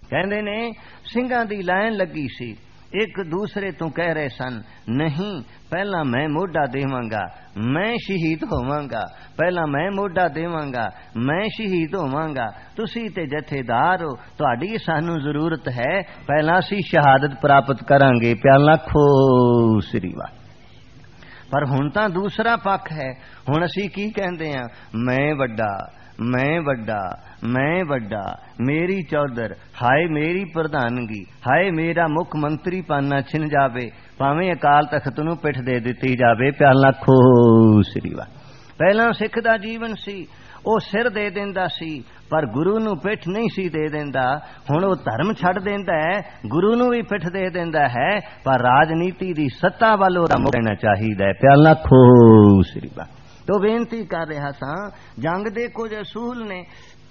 ਕਹਿੰਦੇ ਨੇ ਸਿੰਘਾਂ ਦੀ ਲਾਈਨ ਲੱਗੀ ਸੀ, ਇੱਕ ਦੂਸਰੇ ਤੋਂ ਕਹਿ ਰਹੇ ਸਨ, ਨਹੀਂ ਪਹਿਲਾਂ ਮੈਂ ਮੋਢਾ ਦੇਵਾਂਗਾ, ਮੈਂ ਸ਼ਹੀਦ ਹੋਵਾਂਗਾ, ਪਹਿਲਾਂ ਮੈਂ ਮੋਢਾ ਦੇਵਾਂਗਾ, ਮੈਂ ਸ਼ਹੀਦ ਹੋਵਾਂਗਾ। ਤੁਸੀਂ ਤੇ ਜਥੇਦਾਰ ਹੋ, ਤੁਹਾਡੀ ਸਾਨੂੰ ਜ਼ਰੂਰਤ ਹੈ, ਪਹਿਲਾਂ ਅਸੀਂ ਸ਼ਹਾਦਤ ਪ੍ਰਾਪਤ ਕਰਾਂਗੇ। ਪਿਆਲਾ ਖੋ ਸ੍ਰੀ ਵਾਹਿਗੁਰੂ। ਪਰ ਹੁਣ ਤਾਂ ਦੂਸਰਾ ਪੱਖ ਹੈ। ਹੁਣ ਅਸੀਂ ਕੀ ਕਹਿੰਦੇ ਹਾਂ? ਮੈਂ ਵੱਡਾ, ਮੈਂ ਵੱਡਾ, ਮੈਂ ਵੱਡਾ, ਮੇਰੀ ਚੌਧਰ, ਹਾਏ ਮੇਰੀ ਪ੍ਰਧਾਨਗੀ, ਹਾਏ ਮੇਰਾ ਮੁੱਖ ਮੰਤਰੀ ਪਾਨਾ ਛਿਨ ਜਾਵੇ, ਭਾਵੇਂ ਅਕਾਲ ਤਖਤ ਨੂੰ ਪਿੱਠ ਦੇ ਦਿੱਤੀ ਜਾਵੇ। ਪਿਆਲਾ ਖੋ ਸ੍ਰੀ ਵਾਹਿਗੁਰੂ। ਪਹਿਲਾਂ ਸਿੱਖ ਦਾ ਜੀਵਨ ਸੀ, ਉਹ ਸਿਰ ਦੇ ਦਿੰਦਾ ਸੀ ਪਰ ਗੁਰੂ ਨੂੰ ਪਿੱਠ ਨਹੀਂ ਸੀ ਦੇ ਦਿੰਦਾ। ਹੁਣ ਉਹ ਧਰਮ ਛੱਡ ਦਿੰਦਾ ਹੈ, ਗੁਰੂ ਨੂੰ ਵੀ ਪਿੱਠ ਦੇ ਦਿੰਦਾ ਹੈ, ਪਰ ਰਾਜਨੀਤੀ ਦੀ ਸੱਤਾ ਵੱਲ ਉਹਦਾ ਮੁੱਖ ਰਹਿਣਾ ਚਾਹੀਦਾ ਹੈ। ਪਿਆਲਾ ਖੋ ਸ੍ਰੀ ਵਾਹਿਗੁਰੂ। ਤੋ ਬੇਨਤੀ ਕਰ ਰਿਹਾ ਸਾਂ, ਜੰਗ ਦੇ ਕੁਝ ਅਸੂਲ ਨੇ।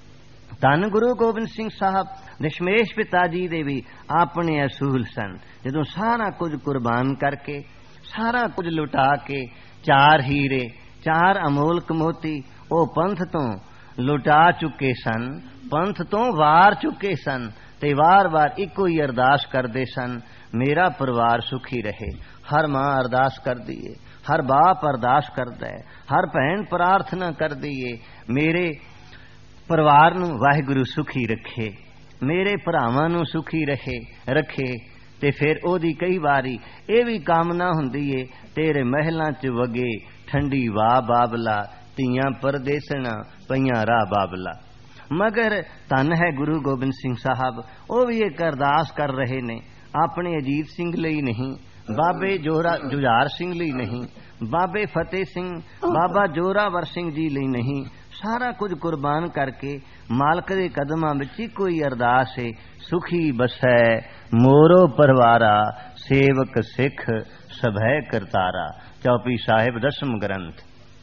ਧੰਨ ਗੁਰੂ ਗੋਬਿੰਦ ਸਿੰਘ ਸਾਹਿਬ ਦਸ਼ਮੇਸ਼ ਪਿਤਾ ਜੀ ਦੇ ਵੀ ਆਪਣੇ ਅਸੂਲ ਸਨ। ਜਦੋਂ ਸਾਰਾ ਕੁਝ ਕੁਰਬਾਨ ਕਰਕੇ, ਸਾਰਾ ਕੁਝ ਲੁਟਾ ਕੇ, 4 ਹੀਰੇ, 4 ਅਮੋਲਕ ਮੋਤੀ ਉਹ ਪੰਥ ਤੋਂ ਲੁਟਾ ਚੁੱਕੇ ਸਨ, ਪੰਥ ਤੋਂ ਵਾਰ ਚੁੱਕੇ ਸਨ, ਤੇ ਵਾਰ-ਵਾਰ ਇੱਕੋ ਹੀ ਅਰਦਾਸ ਕਰਦੇ ਸਨ, ਮੇਰਾ ਪਰਿਵਾਰ ਸੁਖੀ ਰਹੇ। ਹਰ ਮਾਂ ਅਰਦਾਸ ਕਰਦੀ ਏ, ਹਰ ਬਾਪ ਅਰਦਾਸ ਕਰਦਾ ਹੈ, ਹਰ ਭੈਣ ਪ੍ਰਾਰਥਨਾ ਕਰਦੀ ਏ, ਮੇਰੇ ਪਰਿਵਾਰ ਨੂੰ ਵਾਹਿਗੁਰੂ ਸੁਖੀ ਰੱਖੇ, ਮੇਰੇ ਭਰਾਵਾਂ ਨੂੰ ਸੁਖੀ ਰੱਖੇ। ਤੇ ਫਿਰ ਉਹਦੀ ਕਈ ਵਾਰੀ ਇਹ ਵੀ ਕਾਮਨਾ ਹੁੰਦੀ ਏ, ਤੇਰੇ ਮਹਿਲਾਂ 'ਚ ਵਗੇ ਠੰਡੀ ਵਾਹ ਬਾਬਲਾ, ਧੀਆਂ ਪਰਦੇਸਣਾ ਪਈਆਂ ਰਾਹ ਬਾਬਲਾ। ਮਗਰ ਧੰਨ ਹੈ ਗੁਰੂ ਗੋਬਿੰਦ ਸਿੰਘ ਸਾਹਿਬ, ਉਹ ਵੀ ਇੱਕ ਅਰਦਾਸ ਕਰ ਰਹੇ ਨੇ, ਆਪਣੇ ਅਜੀਤ ਸਿੰਘ ਲਈ ਨਹੀਂ, ਬਾਬੇ ਜੁਝਾਰ ਸਿੰਘ ਲਈ ਨਹੀਂ, ਬਾਬੇ ਫਤਿਹ ਸਿੰਘ, ਬਾਬਾ ਜੋਰਾਵਰ ਸਿੰਘ ਜੀ ਲਈ ਨਹੀਂ, ਸਾਰਾ ਕੁਝ ਕੁਰਬਾਨ ਕਰਕੇ ਮਾਲਕ ਦੇ ਕਦਮਾਂ ਵਿੱਚ ਇੱਕੋ ਹੀ ਅਰਦਾਸ ਹੈ, ਸੁਖੀ ਬਸੈ ਮੋਰੋ ਪਰਵਾਰਾ, ਸੇਵਕ ਸਿੱਖ ਸਭੈ ਕਰਤਾਰਾ। ਚੌਪੀ ਸਾਹਿਬ 10ਮ ਗ੍ਰੰਥ।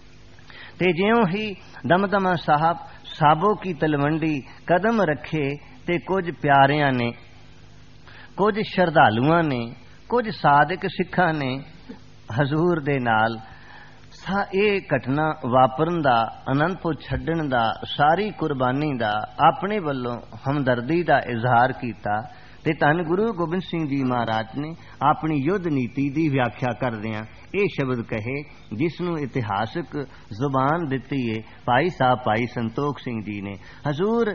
ਤੇ ਜਿਉਂ ਹੀ ਦਮਦਮਾ ਸਾਹਿਬ ਸਾਬੋ ਕੀ ਤਲਵੰਡੀ ਕਦਮ ਰੱਖੇ, ਤੇ ਕੁਝ ਪਿਆਰਿਆਂ ਨੇ, ਕੁਝ ਸ਼ਰਧਾਲੂਆਂ ਨੇ, ਕੁਝ ਸਾਧਕ ਸਿੱਖਾਂ ਨੇ ਹਜ਼ੂਰ ਦੇ ਨਾਲ ਇਹ ਘਟਨਾ ਵਾਪਰਨ ਦਾ, ਅਨੰਦਪੁਰ ਛੱਡਣ ਦਾ, ਸਾਰੀ ਕੁਰਬਾਨੀ ਦਾ ਆਪਣੇ ਵੱਲੋਂ ਹਮਦਰਦੀ ਦਾ ਇਜ਼ਹਾਰ ਕੀਤਾ। ਤੇ ਧੰਨ ਗੁਰੂ ਗੋਬਿੰਦ ਸਿੰਘ ਜੀ ਮਹਾਰਾਜ ਨੇ ਆਪਣੀ ਯੁੱਧ ਨੀਤੀ ਦੀ ਵਿਆਖਿਆ ਕਰਦਿਆਂ ਇਹ ਸ਼ਬਦ ਕਹੇ, ਜਿਸ ਨੂੰ ਇਤਿਹਾਸਕ ਜ਼ੁਬਾਨ ਦਿੱਤੀ ਹੈ ਭਾਈ ਸਾਹਿਬ ਭਾਈ ਸੰਤੋਖ ਸਿੰਘ ਜੀ ਨੇ। ਹਜ਼ੂਰ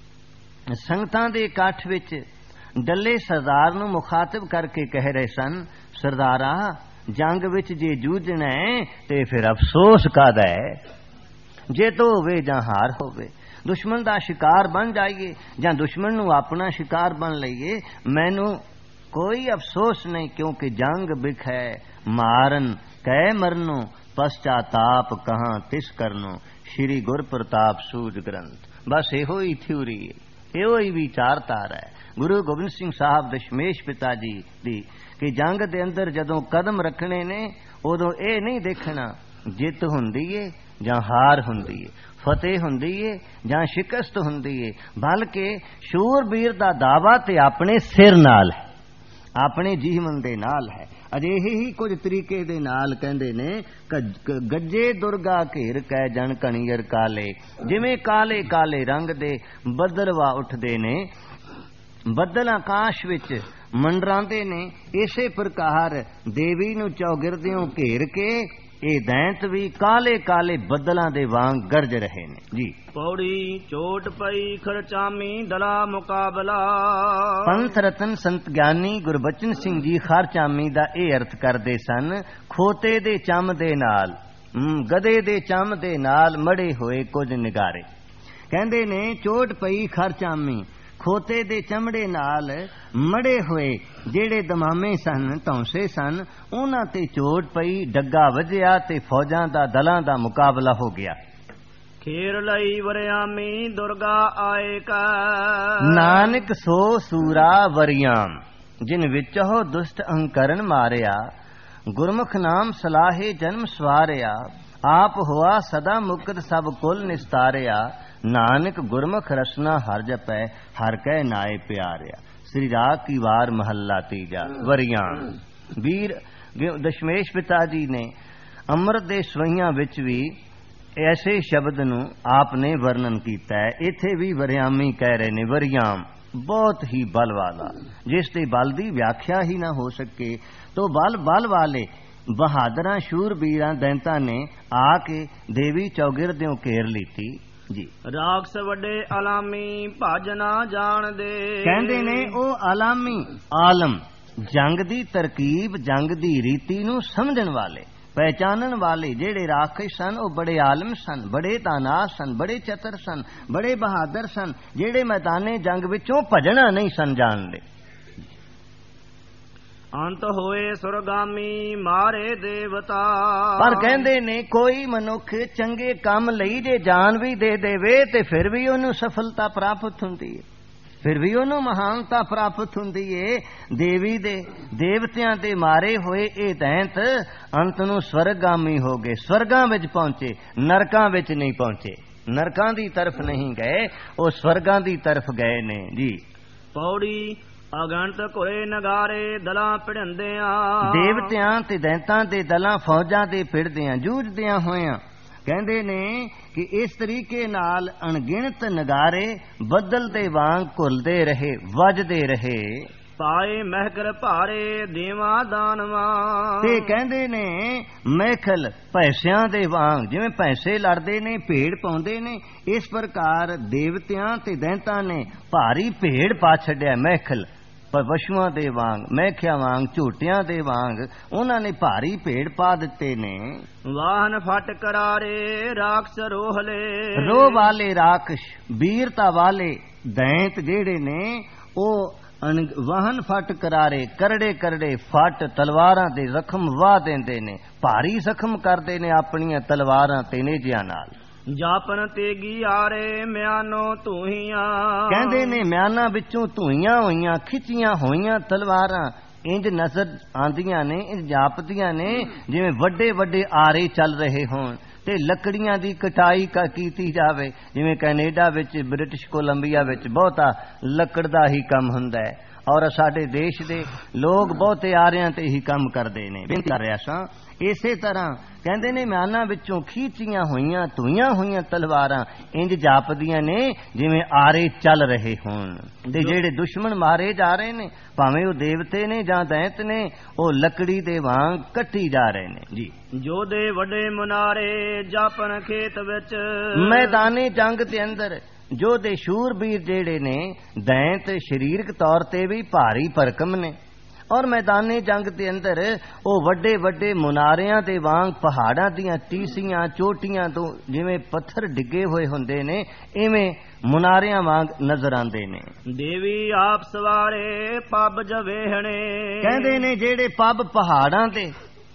ਸੰਗਤਾਂ ਦੇ ਇਕੱਠ ਵਿੱਚ ਡੱਲੇ ਸਰਦਾਰ ਨੂੰ ਮੁਖਾਤਬ ਕਰਕੇ ਕਹਿ ਰਹੇ ਸਨ, ਸਰਦਾਰਾ ਜੰਗ ਵਿੱਚ ਜੇ ਜੂਝਣਾ ਹੈ ਤੇ ਫਿਰ ਅਫਸੋਸ ਕਾਹਦਾ ਹੈ, ਜਿੱਤ ਹੋਵੇ ਜਾਂ ਹਾਰ ਹੋਵੇ, ਦੁਸ਼ਮਣ ਦਾ ਸ਼ਿਕਾਰ ਬਣ ਜਾਈਏ ਜਾਂ ਦੁਸ਼ਮਣ ਨੂੰ ਆਪਣਾ ਸ਼ਿਕਾਰ ਬਣ ਲਈਏ, ਮੈਨੂੰ ਕੋਈ ਅਫਸੋਸ ਨਹੀਂ, ਕਿਉਂਕਿ ਜੰਗ ਬਿਖ ਹੈ ਮਾਰਨ ਕਹਿ ਮਰਨੋ, ਪਸ਼ਚਾਤਾਪ ਕਹਾਂ ਤਿਸ ਕਰਨੋ। ਸ਼੍ਰੀ ਗੁਰ ਪ੍ਰਤਾਪ ਸੂਝ ਗ੍ਰੰਥ। ਬਸ ਇਹੋ ਹੀ ਥਿਊਰੀ ਹੈ, ਇਹੋ ਹੀ ਵਿਚਾਰਧਾਰਾ ਹੈ ਗੁਰੂ ਗੋਬਿੰਦ ਸਿੰਘ ਸਾਹਿਬ ਦਸ਼ਮੇਸ਼ ਪਿਤਾ ਜੀ ਦੀ, ਕਿ ਜੰਗ ਦੇ ਅੰਦਰ ਜਦੋਂ ਕਦਮ ਰੱਖਣੇ ਨੇ, ਉਦੋਂ ਇਹ ਨਹੀਂ ਦੇਖਣਾ ਜਿੱਤ ਹੁੰਦੀ ਏ ਜਾਂ ਹਾਰ ਹੁੰਦੀ ਏ, ਫਤਿਹ ਹੁੰਦੀ ਏ ਜਾਂ ਸ਼ਿਕਸਤ ਹੁੰਦੀ ਏ, ਬਲਕਿ ਸ਼ੂਰਬੀਰ ਦਾ ਦਾਵਾ ਤੇ ਆਪਣੇ ਸਿਰ ਨਾਲ ਹੈ, ਆਪਣੇ ਜੀਵਨ ਦੇ ਨਾਲ ਹੈ। ਅਜਿਹੇ ਹੀ ਕੁਝ ਤਰੀਕੇ ਦੇ ਨਾਲ ਕਹਿੰਦੇ ਨੇ, ਗੱਜੇ ਦੁਰਗਾ ਘੇਰ ਕੈ ਜਨ ਕਣੀਅਰ ਕਾਲੇ, ਜਿਵੇਂ ਕਾਲੇ ਕਾਲੇ ਰੰਗ ਦੇ ਬੱਦਲਵਾ ਉੱਠਦੇ ਨੇ, ਬੱਦਲ ਆਕਾਸ਼ ਵਿੱਚ ਮੰਡਰਾਉਂਦੇ ਨੇ, ਇਸੇ ਪ੍ਰਕਾਰ ਦੇਵੀ ਨੂੰ ਚੌਗਿਰਦਿਓਂ ਘੇਰ ਕੇ ਇਹ ਦੈਂਤ ਵੀ ਕਾਲੇ ਕਾਲੇ ਬੱਦਲਾਂ ਦੇ ਵਾਂਗ ਗਰਜ ਰਹੇ ਨੇ ਜੀ। ਪੌੜੀ ਚੋਟ ਪਈ ਖਰਚਾਮੀ ਦਲਾ ਮੁਕਾਬਲਾ। ਪੰਥ ਰਤਨ ਸੰਤ ਗਿਆਨੀ ਗੁਰਬਚਨ ਸਿੰਘ ਜੀ ਖਰਚਾਮੀ ਦਾ ਇਹ ਅਰਥ ਕਰਦੇ ਸਨ, ਖੋਤੇ ਦੇ ਚੰਮ ਦੇ ਨਾਲ, ਗਧੇ ਦੇ ਚੰਮ ਦੇ ਨਾਲ ਮੜੇ ਹੋਏ ਕੁਝ ਨਿਗਾਰੇ। ਕਹਿੰਦੇ ਨੇ ਚੋਟ ਪਈ ਖਰਚਾਮੀ, ਖੋਤੇ ਦੇ ਚਮੜੇ ਨਾਲ ਮੜੇ ਹੋਏ ਜਿਹੜੇ ਦਮਾਮੇ ਸਨ, ਧੌਂਸੇ ਸਨ, ਉਹਨਾਂ ਤੇ ਚੋਟ ਪਈ, ਡੱਗਾ ਵੱਜਿਆ ਤੇ ਫੌਜਾਂ ਦਾ ਦਲਾਂ ਦਾ ਮੁਕਾਬਲਾ ਹੋ ਗਿਆ। ਖੇਰ ਲਈ ਵਰਿਆਮੀ ਦੁਰਗਾ ਆਏ ਕਾ, ਨਾਨਕ ਸੋ ਸੂਰਾ ਵਰਿਆਮ, ਜਿਨ ਵਿੱਚੋ ਦੁਸ਼ਟ ਅਹੰਕਰਨ ਮਾਰਿਆ, ਗੁਰਮੁਖ ਨਾਮ ਸਲਾਹੇ ਜਨਮ ਸਵਾਰਿਆ, ਆਪ ਹੋਆ ਸਦਾ ਮੁਕਤ ਸਭ ਕੁਲ ਨਿਸਤਾਰਿਆ, ਨਾਨਕ ਗੁਰਮੁਖ ਰਸਨਾ ਹਰ ਜਪੈ, ਹਰ ਕੈ ਨਾਏ ਪਿਆਰਿਆ। ਸ੍ਰੀ ਰਾਗ ਕੀ ਵਾਰ ਮਹੱਲਾ ਤੀਜਾ। ਵਰਿਆਮ ਵੀਰ ਦਸ਼ਮੇਸ਼ ਪਿਤਾ ਜੀ ਨੇ ਅੰਮ੍ਰਿਤ ਦੇ ਸਵਈਆਂ ਵਿੱਚ ਵੀ ਐਸੇ ਸ਼ਬਦ ਨੂੰ ਆਪ ਨੇ ਵਰਣਨ ਕੀਤਾ ਹੈ। ਇੱਥੇ ਵੀ ਵਰਿਆਮੀ ਕਹਿ ਰਹੇ ਨੇ। ਵਰਿਆਮ ਬਹੁਤ ਹੀ ਬਲ ਵਾਲਾ, ਜਿਸ ਦੇ ਬਲ ਦੀ ਵਿਆਖਿਆ ਹੀ ਨਾ ਹੋ ਸਕੇ। ਤੋ ਬਲ ਵਾਲੇ ਬਹਾਦਰਾਂ ਸ਼ੂਰਬੀਰਾਂ ਦੈਂਤਾਂ ਨੇ ਆ ਕੇ ਦੇਵੀ ਚੌਗਿਰਦਿਓਂ ਘੇਰ ਲੀਤੀ ਜੀ। ਰਾਖਸ ਵੱਡੇ ਆਲਾਮੀ ਭਜ ਨਾ ਜਾਣਦੇ। ਕਹਿੰਦੇ ਨੇ ਉਹ ਆਲਾਮੀ ਆਲਮ, ਜੰਗ ਦੀ ਤਰਕੀਬ, ਜੰਗ ਦੀ ਰੀਤੀ ਨੂੰ ਸਮਝਣ ਵਾਲੇ, ਪਹਿਚਾਨਣ ਵਾਲੇ ਜਿਹੜੇ ਰਾਖਸ਼ ਸਨ, ਉਹ ਬੜੇ ਆਲਮ ਸਨ, ਬੜੇ ਤਾਨਾਸ ਸਨ, ਬੜੇ ਚਤਰ ਸਨ, ਬੜੇ ਬਹਾਦਰ ਸਨ, ਜਿਹੜੇ ਮੈਦਾਨੇ ਜੰਗ ਵਿੱਚੋਂ ਭਜਣਾ ਨਹੀਂ ਸਨ ਜਾਣਦੇ। ਅੰਤ ਹੋਏ ਸੁਰਗਾਮੀ ਮਾਰੇ ਦੇਵਤਾ। ਪਰ ਕਹਿੰਦੇ ਨੇ ਕੋਈ ਮਨੁੱਖ ਚੰਗੇ ਕੰਮ ਲਈ ਜੇ ਜਾਨ ਵੀ ਦੇ ਦੇਵੇ ਤੇ ਫਿਰ ਵੀ ਉਹਨੂੰ ਸਫਲਤਾ ਪ੍ਰਾਪਤ ਹੁੰਦੀ ਹੈ, ਫਿਰ ਵੀ ਉਹਨੂੰ ਮਹਾਨਤਾ ਪ੍ਰਾਪਤ ਹੁੰਦੀ ਏ। ਦੇਵੀ ਦੇ ਦੇਵਤਿਆਂ ਦੇ ਮਾਰੇ ਹੋਏ ਇਹ ਦੈਂਤ ਅੰਤ ਨੂੰ ਸਵਰਗਾਮੀ ਹੋ ਗਏ, ਸਵਰਗਾਂ ਵਿੱਚ ਪਹੁੰਚੇ, ਨਰਕਾਂ ਵਿੱਚ ਨਹੀਂ ਪਹੁੰਚੇ। ਨਰਕਾਂ ਦੀ ਤਰਫ ਨਹੀਂ ਗਏ, ਉਹ ਸਵਰਗਾਂ ਦੀ ਤਰਫ ਗਏ ਨੇ ਜੀ। ਪੌੜੀ ਅਗਣਤ ਘੋੜੇ ਨਗਾਰੇ ਦਲਾਂ ਭਿੜੰਦਿਆਂ। ਦੇਵਤਿਆਂ ਤੇ ਦੈਂਤਾਂ ਦੇ ਦਲਾਂ ਫੌਜਾਂ ਦੇ ਭਿੜਦਿਆਂ, ਜੂਝਦਿਆਂ ਹੋਇਆਂ ਕਹਿੰਦੇ ਨੇ ਕਿ ਇਸ ਤਰੀਕੇ ਨਾਲ ਅਣਗਿਣਤ ਨਗਾਰੇ ਬੱਦਲ ਦੇ ਵਾਂਗ ਘੁਲਦੇ ਰਹੇ, ਵੱਜਦੇ ਰਹੇ। ਪਾਏ ਮਹਿਕਲ ਭਾਰੇ ਦੇਵਾ ਦਾਨਵਾ। ਤੇ ਕਹਿੰਦੇ ਨੇ ਮਹਿਕਲ ਪੈਸਿਆਂ ਦੇ ਵਾਂਗ, ਜਿਵੇਂ ਪੈਸੇ ਲੜਦੇ ਨੇ, ਭੇੜ ਪਾਉਂਦੇ ਨੇ, ਇਸ ਪ੍ਰਕਾਰ ਦੇਵਤਿਆਂ ਤੇ ਦੈਂਤਾਂ ਨੇ ਭਾਰੀ ਭੇੜ ਪਾ ਛੱਡਿਆ। ਮਹਿਕਲ ਪਸ਼ੂਆਂ ਦੇ ਵਾਂਗ, ਮਹਿਖਿਆਂ ਵਾਂਗ, ਝੋਟਿਆਂ ਦੇ ਵਾਂਗ ਉਹਨਾਂ ਨੇ ਭਾਰੀ ਭੇੜ ਪਾ ਦਿੱਤੇ ਨੇ। ਵਾਹਨ ਫਟ ਕਰਾਰੇ ਰਾਖਸ ਰੋਹਲੇ। ਰੋਹ ਵਾਲੇ ਰਾਖਸ਼, ਵੀਰਤਾ ਵਾਲੇ ਦੈਂਤ ਜਿਹੜੇ ਨੇ ਉਹ ਵਾਹਨ ਫਟ ਕਰਾਰੇ, ਕਰੜੇ ਕਰੜੇ ਫਟ ਤਲਵਾਰਾਂ ਦੇ ਜ਼ਖਮ ਵਾਹ ਦਿੰਦੇ ਨੇ, ਭਾਰੀ ਜ਼ਖਮ ਕਰਦੇ ਨੇ ਆਪਣੀਆਂ ਤਲਵਾਰਾਂ ਤੇ ਨੇਜਿਆਂ ਨਾਲ। ਜਾਪਨ ਤੇਗੀ ਆਰੇ ਮਿਆਨੋ ਧੂਈਆਂ। ਕਹਿੰਦੇ ਨੇ ਮਿਆਨਾਂ ਵਿੱਚੋਂ ਧੂਈਆਂ ਹੋਈਆਂ, ਖਿੱਚੀਆਂ ਹੋਈਆਂ ਤਲਵਾਰਾਂ ਇੰਜ ਨਜ਼ਰ ਆਂਦੀਆਂ ਨੇ, ਇੰਜ ਜਾਪਦੀਆਂ ਨੇ ਜਿਵੇਂ ਵੱਡੇ ਵੱਡੇ ਆਰੇ ਚੱਲ ਰਹੇ ਹੋਣ ਤੇ ਲੱਕੜੀਆਂ ਦੀ ਕਟਾਈ ਕੀਤੀ ਜਾਵੇ। ਜਿਵੇਂ ਕੈਨੇਡਾ ਵਿੱਚ, ਬ੍ਰਿਟਿਸ਼ ਕੋਲੰਬੀਆ ਵਿੱਚ ਬਹੁਤਾ ਲੱਕੜ ਦਾ ਹੀ ਕੰਮ ਹੁੰਦਾ ਹੈ, ਔਰ ਸਾਡੇ ਦੇਸ਼ ਦੇ ਲੋਕ ਬਹੁਤੇ ਆਰਿਆਂ ਤੇ ਹੀ ਕੰਮ ਕਰਦੇ ਨੇ। ਬੇਨਤੀ ਕਰ ਰਿਹਾ ਸਾਂ, ਇਸੇ ਤਰ੍ਹਾਂ ਕਹਿੰਦੇ ਨੇ ਮਿਆਨਾਂ ਵਿੱਚੋਂ ਖੀਚੀਆਂ ਹੋਈਆਂ, ਧੂਈਆਂ ਹੋਈਆਂ ਤਲਵਾਰਾਂ ਇੰਜ ਜਾਪਦੀਆਂ ਨੇ ਜਿਵੇਂ ਆਰੇ ਚੱਲ ਰਹੇ ਹੋਣ। ਤੇ ਜਿਹੜੇ ਦੁਸ਼ਮਣ ਮਾਰੇ ਜਾ ਰਹੇ ਨੇ, ਭਾਵੇਂ ਉਹ ਦੇਵਤੇ ਨੇ ਜਾਂ ਦੈਂਤ ਨੇ, ਉਹ ਲੱਕੜੀ ਦੇ ਵਾਂਗ ਕੱਟੀ ਜਾ ਰਹੇ ਨੇ ਜੀ। ਜੋਧੇ ਵੱਡੇ ਮੁਨਾਰੇ ਜਾਪਨ ਖੇਤ ਵਿੱਚ। ਮੈਦਾਨੇ ਜੰਗ ਦੇ ਅੰਦਰ ਜੋਧੇ ਸ਼ੂਰਬੀਰ ਜਿਹੜੇ ਨੇ, ਦੈਂਤ ਸਰੀਰਕ ਤੌਰ ਤੇ ਵੀ ਭਾਰੀ ਭਰਕਮ ਨੇ, ਔਰ ਮੈਦਾਨੇ ਜੰਗ ਦੇ ਅੰਦਰ ਉਹ ਵੱਡੇ ਵੱਡੇ ਮੁਨਾਰਿਆਂ ਦੇ ਵਾਂਗ ਪਹਾੜਾਂ ਦੀਆਂ ਟੀਸੀਆਂ ਚੋਟੀਆਂ ਤੋਂ ਜਿਵੇਂ ਪੱਥਰ ਡਿੱਗੇ ਹੋਏ ਹੁੰਦੇ ਨੇ, ਇਵੇਂ ਮੁਨਾਰਿਆਂ ਵਾਂਗ ਨਜ਼ਰ ਆਉਂਦੇ ਨੇ। ਦੇਵੀ ਆਪ ਸਵਾਰੇ ਪੱਬ ਜਵੇਹਣੇ। ਕਹਿੰਦੇ ਨੇ ਜਿਹੜੇ ਪੱਬ ਪਹਾੜਾਂ ਤੇ,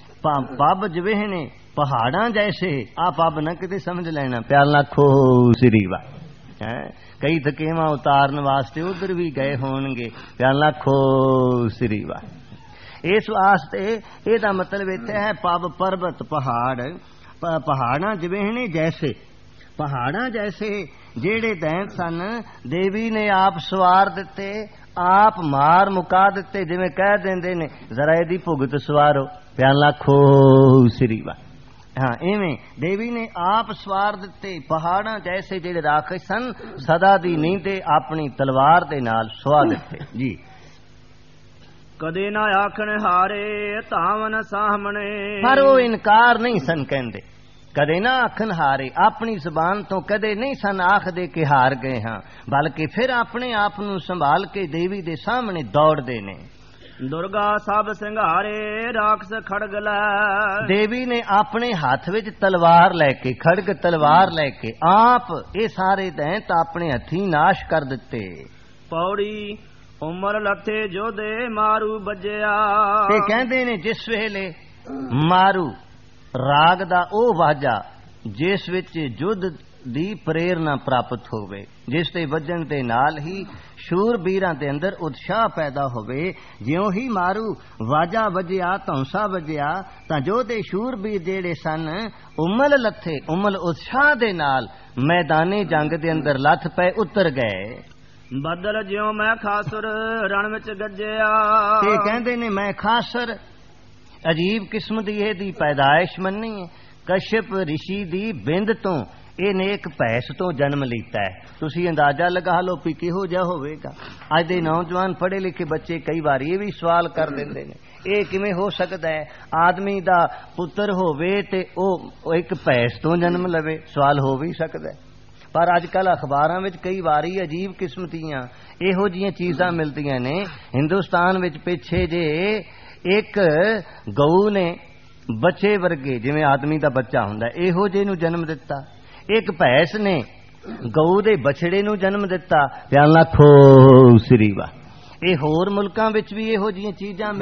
ਪੱਬ ਜਵੇਹਣੇ ਪਹਾੜਾਂ ਜੈਸੇ। ਆ ਪੱਬ ਨਾ ਕਿਤੇ ਸਮਝ ਲੈਣਾ, ਪਿਆਲ ਲੱਖੋ ਸ੍ਰੀ ਵਾ ਕਈ ਥਕੇਵਾਂ ਉਤਾਰਨ ਵਾਸਤੇ ਉਧਰ ਵੀ ਗਏ ਹੋਣਗੇ। ਪਿਆਲ ਲੱਖੋ ਸ੍ਰੀ ਵਾ। ਇਸ ਵਾਸਤੇ ਇਹਦਾ ਮਤਲਬ ਇੱਥੇ ਹੈ ਪੱਬ ਪਰਬਤ ਪਹਾੜ, ਪਹਾੜਾਂ ਜਵੇਹਣੇ ਜੈਸੇ, ਪਹਾੜਾਂ ਜੈਸੇ ਜਿਹੜੇ ਦੈਂਤ ਸਨ ਦੇਵੀ ਨੇ ਆਪ ਸਵਾਰ ਦਿੱਤੇ, ਆਪ ਮਾਰ ਮੁਕਾ ਦਿੱਤੇ। ਜਿਵੇਂ ਕਹਿ ਦਿੰਦੇ ਨੇ ਜ਼ਰਾ ਇਹਦੀ ਭੁਗਤ ਸਵਾਰੋ, ਪਿਆਲ ਲੱਖੋ ਸ੍ਰੀ ਵਾ। ਹਾਂ, ਇਵੇਂ ਦੇਵੀ ਨੇ ਆਪ ਸਵਾਰ ਦਿੱਤੇ ਪਹਾੜਾਂ ਜੈਸੇ ਜਿਹੜੇ ਰਾਖਸ਼ ਸਨ, ਸਦਾ ਦੀ ਨੀਂਦੇ ਆਪਣੀ ਤਲਵਾਰ ਦੇ ਨਾਲ ਸਵਾ ਦਿੱਤੇ ਜੀ। ਕਦੇ ਨਾ ਆਖਣ ਹਾਰੇ ਧਾਵਨ ਸਾਹਮਣੇ। ਪਰ ਉਹ ਇਨਕਾਰ ਨਹੀਂ ਸਨ ਕਹਿੰਦੇ, ਕਦੇ ਨਾ ਆਖਣ ਹਾਰੇ, ਆਪਣੀ ਜ਼ੁਬਾਨ ਤੋਂ ਕਦੇ ਨਹੀਂ ਸਨ ਆਖਦੇ ਕਿ ਹਾਰ ਗਏ ਹਾਂ, ਬਲਕਿ ਫਿਰ ਆਪਣੇ ਆਪ ਨੂੰ ਸੰਭਾਲ ਕੇ ਦੇਵੀ ਦੇ ਸਾਹਮਣੇ ਦੌੜਦੇ ਨੇ। ਦੁਰਗਾ ਸਭ ਸਿੰਘਾਰੇ ਰਾਖਸ ਖੜਗ ਲੈ। ਦੇਵੀ ਨੇ ਆਪਣੇ ਹੱਥ ਵਿੱਚ ਤਲਵਾਰ ਲੈ ਕੇ, ਖੜਗ ਤਲਵਾਰ ਲੈ ਕੇ ਆਪ ਇਹ ਸਾਰੇ ਦੈਂਤ ਆਪਣੇ ਹੱਥੀਂ ਨਾਸ਼ ਕਰ ਦਿੱਤੇ। ਪੌੜੀ ਉਮਰ ਲੱਥੇ ਜੋਧੇ ਮਾਰੂ ਵੱਜਿਆ। ਤੇ ਕਹਿੰਦੇ ਨੇ ਜਿਸ ਵੇਲੇ ਮਾਰੂ ਰਾਗ ਦਾ ਉਹ ਵਾਜਾ ਜਿਸ ਵਿੱਚ ਯੁੱਧ ਦੀ ਪ੍ਰੇਰਨਾ ਪ੍ਰਾਪਤ ਹੋਵੇ, ਜਿਸ ਦੇ ਵੱਜਣ ਦੇ ਨਾਲ ਹੀ ਸ਼ੂਰਬੀਰਾਂ ਦੇ ਅੰਦਰ ਉਤਸ਼ਾਹ ਪੈਦਾ ਹੋਵੇ। ਜਿਉਂ ਹੀ ਮਾਰੂ ਵਾਜਾ ਵੱਜਿਆ, ਧੌਂਸਾ ਵੱਜਿਆ, ਤਾਂ ਜੋ ਦੇ ਸ਼ੂਰਬੀਰ ਜਿਹੜੇ ਸਨ ਉਮਲ ਲੱਥੇ, ਉਮਲ ਉਤਸ਼ਾਹ ਦੇ ਨਾਲ ਮੈਦਾਨੇ ਜੰਗ ਦੇ ਅੰਦਰ ਲੱਥ ਪਏ, ਉਤਰ ਗਏ। ਬਦਲ ਜਿਉਂ ਮੈਂ ਖਾਸਰ ਰਣ ਵਿੱਚ ਗੱਜਿਆ। ਤੇ ਕਹਿੰਦੇ ਨੇ ਮੈਂ ਖਾਸਰ, ਅਜੀਬ ਕਿਸਮ ਦੀ ਇਹਦੀ ਪੈਦਾਇਸ਼ ਮੰਨੀ ਹੈ। ਕਸ਼ਪ ਰਿਸ਼ੀ ਦੀ ਬਿੰਦ ਤੋਂ ਇਹਨੇ ਇੱਕ ਭੈਂਸ ਤੋਂ ਜਨਮ ਲੀਤਾ ਹੈ। ਤੁਸੀਂ ਅੰਦਾਜ਼ਾ ਲਗਾ ਲਓ ਵੀ ਕਿਹੋ ਜਿਹਾ ਹੋਵੇਗਾ। ਅੱਜ ਦੇ ਨੌਜਵਾਨ ਪੜ੍ਹੇ ਲਿਖੇ ਬੱਚੇ ਕਈ ਵਾਰ ਇਹ ਵੀ ਸਵਾਲ ਕਰ ਦਿੰਦੇ ਨੇ, ਇਹ ਕਿਵੇਂ ਹੋ ਸਕਦਾ ਹੈ ਆਦਮੀ ਦਾ ਪੁੱਤਰ ਹੋਵੇ ਤੇ ਉਹ ਇੱਕ ਭੈਂਸ ਤੋਂ ਜਨਮ ਲਵੇ? ਸਵਾਲ ਹੋ ਵੀ ਸਕਦਾ ਹੈ, ਪਰ ਅੱਜ ਕੱਲ ਅਖਬਾਰਾਂ ਵਿੱਚ ਕਈ ਵਾਰੀ ਅਜੀਬ ਕਿਸਮ ਦੀਆਂ ਇਹੋ ਜਿਹੀਆਂ ਚੀਜ਼ਾਂ ਮਿਲਦੀਆਂ ਨੇ। ਹਿੰਦੁਸਤਾਨ ਵਿੱਚ ਪਿੱਛੇ ਜੇ ਇੱਕ ਗਊ ਨੇ ਬੱਚੇ ਵਰਗੇ, ਜਿਵੇਂ ਆਦਮੀ ਦਾ ਬੱਚਾ ਹੁੰਦਾ ਇਹੋ ਜਿਹੇ ਨੂੰ ਜਨਮ ਦਿੱਤਾ। ਇੱਕ ਭੈਂਸ ਨੇ ਗਊ ਦੇ ਬਛੜੇ ਨੂੰ ਜਨਮ ਦਿੱਤਾ। ਧਿਆਨ ਰੱਖੋ ਸ੍ਰੀ ਵਾਹ। ਇਹ ਹੋਰ ਮੁਲਕਾਂ ਵਿੱਚ ਵੀ ਇਹੋ ਜਿਹੀਆਂ ਚੀਜ਼ਾਂ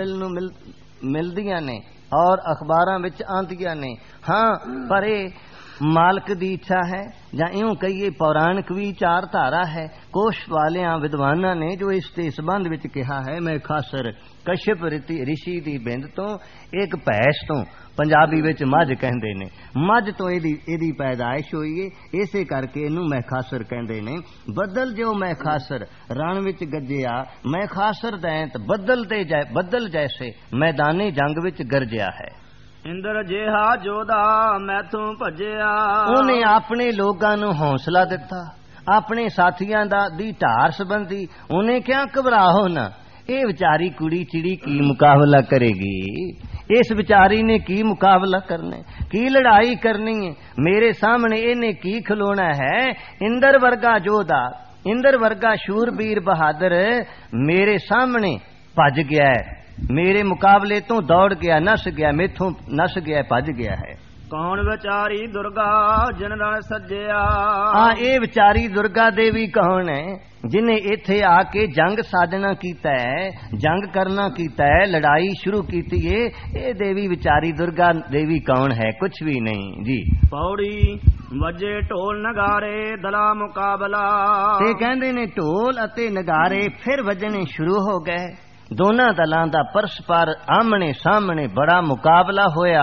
ਮਿਲਦੀਆਂ ਨੇ ਔਰ ਅਖਬਾਰਾਂ ਵਿੱਚ ਆਉਂਦੀਆਂ ਨੇ। ਹਾਂ, ਪਰ ਇਹ ਮਾਲਕ ਦੀ ਇੱਛਾ ਹੈ ਜਾਂ ਇਉਂ ਕਹੀਏ ਪੌਰਾਣਿਕ ਵਿਚਾਰਧਾਰਾ ਹੈ। ਕੋਸ਼ ਵਾਲਿਆਂ ਵਿਦਵਾਨਾਂ ਨੇ ਜੋ ਇਸ ਦੇ ਸੰਬੰਧ ਵਿੱਚ ਕਿਹਾ ਹੈ। ਮੈਂ ਖਾਸਰ ਕਸ਼ਪ ਰਿਸ਼ੀ ਦੀ ਬਿੰਦ ਤੋਂ ਇੱਕ ਭੈਂਸ ਤੋਂ, ਪੰਜਾਬੀ ਵਿੱਚ ਮੱਝ ਕਹਿੰਦੇ ਨੇ, ਮੱਝ ਤੋਂ ਇਹਦੀ ਪੈਦਾਇਸ਼ ਹੋਈ ਏ, ਇਸੇ ਕਰਕੇ ਇਹਨੂੰ ਮੈਂ ਖਾਸਰ ਕਹਿੰਦੇ ਨੇ। ਬੱਦਲ ਜੋ ਮੈਂ ਖਾਸਰ ਰਣ ਵਿੱਚ ਗੱਜਿਆ, ਮੈਂ ਖਾਸਰ ਦੈਂਤ ਬੱਦਲ ਜੈਸੇ ਮੈਦਾਨੇ ਜੰਗ ਵਿੱਚ ਗਰਜਿਆ ਹੈ। ਇੰਦਰ ਜਿਹਾ ਜੋਦਾ ਮੈਥੋਂ ਭੱਜਿਆ, ਉਹਨੇ ਆਪਣੇ ਲੋਕਾਂ ਨੂੰ ਹੌਸਲਾ ਦਿੱਤਾ, ਆਪਣੇ ਸਾਥੀਆਂ ਦੀ ਢਾਰ ਸੰਬੰਧੀ ਉਹਨੇ ਕਿਹਾ ਘਬਰਾਓ ਨਾ। ਇਹ ਵਿਚਾਰੀ ਕੁੜੀ ਚਿੜੀ ਕੀ ਮੁਕਾਬਲਾ ਕਰੇਗੀ? ਇਸ ਵਿਚਾਰੀ ਨੇ ਕੀ ਮੁਕਾਬਲਾ ਕਰਨਾ, ਕੀ ਲੜਾਈ ਕਰਨੀ ਹੈ? ਮੇਰੇ ਸਾਹਮਣੇ ਇਹਨੇ ਕੀ ਖਲੋਣਾ ਹੈ? ਇੰਦਰ ਵਰਗਾ ਜੋਧਾ, ਇੰਦਰ ਵਰਗਾ ਸ਼ੂਰਬੀਰ ਬਹਾਦਰ ਮੇਰੇ ਸਾਹਮਣੇ ਭੱਜ ਗਿਆ ਹੈ, ਮੇਰੇ ਮੁਕਾਬਲੇ ਤੋਂ ਦੌੜ ਗਿਆ, ਨਸ ਗਿਆ, ਮੇਥੋਂ ਨਸ ਗਿਆ, ਭੱਜ ਗਿਆ ਹੈ। ਕੌਣ ਵਿਚਾਰੀ ਦੁਰਗਾ ਜਿਨ ਰਣ ਸੱਜਿਆ? ਹਾਂ, ਇਹ ਵਿਚਾਰੀ ਦੁਰਗਾ ਦੇਵੀ ਕੌਣ ਹੈ ਜਿਨੇ ਇੱਥੇ ਆ ਕੇ ਜੰਗ ਸਾਜਣਾ ਕੀਤਾ ਹੈ, ਜੰਗ ਕਰਨਾ ਕੀਤਾ ਹੈ, ਲੜਾਈ ਸ਼ੁਰੂ ਕੀਤੀ ਹੈ? ਇਹ ਦੇਵੀ ਵਿਚਾਰੀ ਦੁਰਗਾ ਦੇਵੀ ਕੌਣ ਹੈ? ਕੁਛ ਵੀ ਨਹੀਂ ਜੀ। ਪੌੜੀ ਵੱਜੇ ਢੋਲ ਨਗਾਰੇ ਦਲਾ ਮੁਕਾਬਲਾ, ਤੇ ਕਹਿੰਦੇ ਨੇ ਢੋਲ ਅਤੇ ਨਗਾਰੇ ਫਿਰ ਵੱਜਣੇ ਸ਼ੁਰੂ ਹੋ ਗਏ। ਦੋਨਾਂ ਦਲਾਂ ਦਾ ਪਰਸਪਰ ਆਮਣੇ ਸਾਹਮਣੇ ਬੜਾ ਮੁਕਾਬਲਾ ਹੋਇਆ।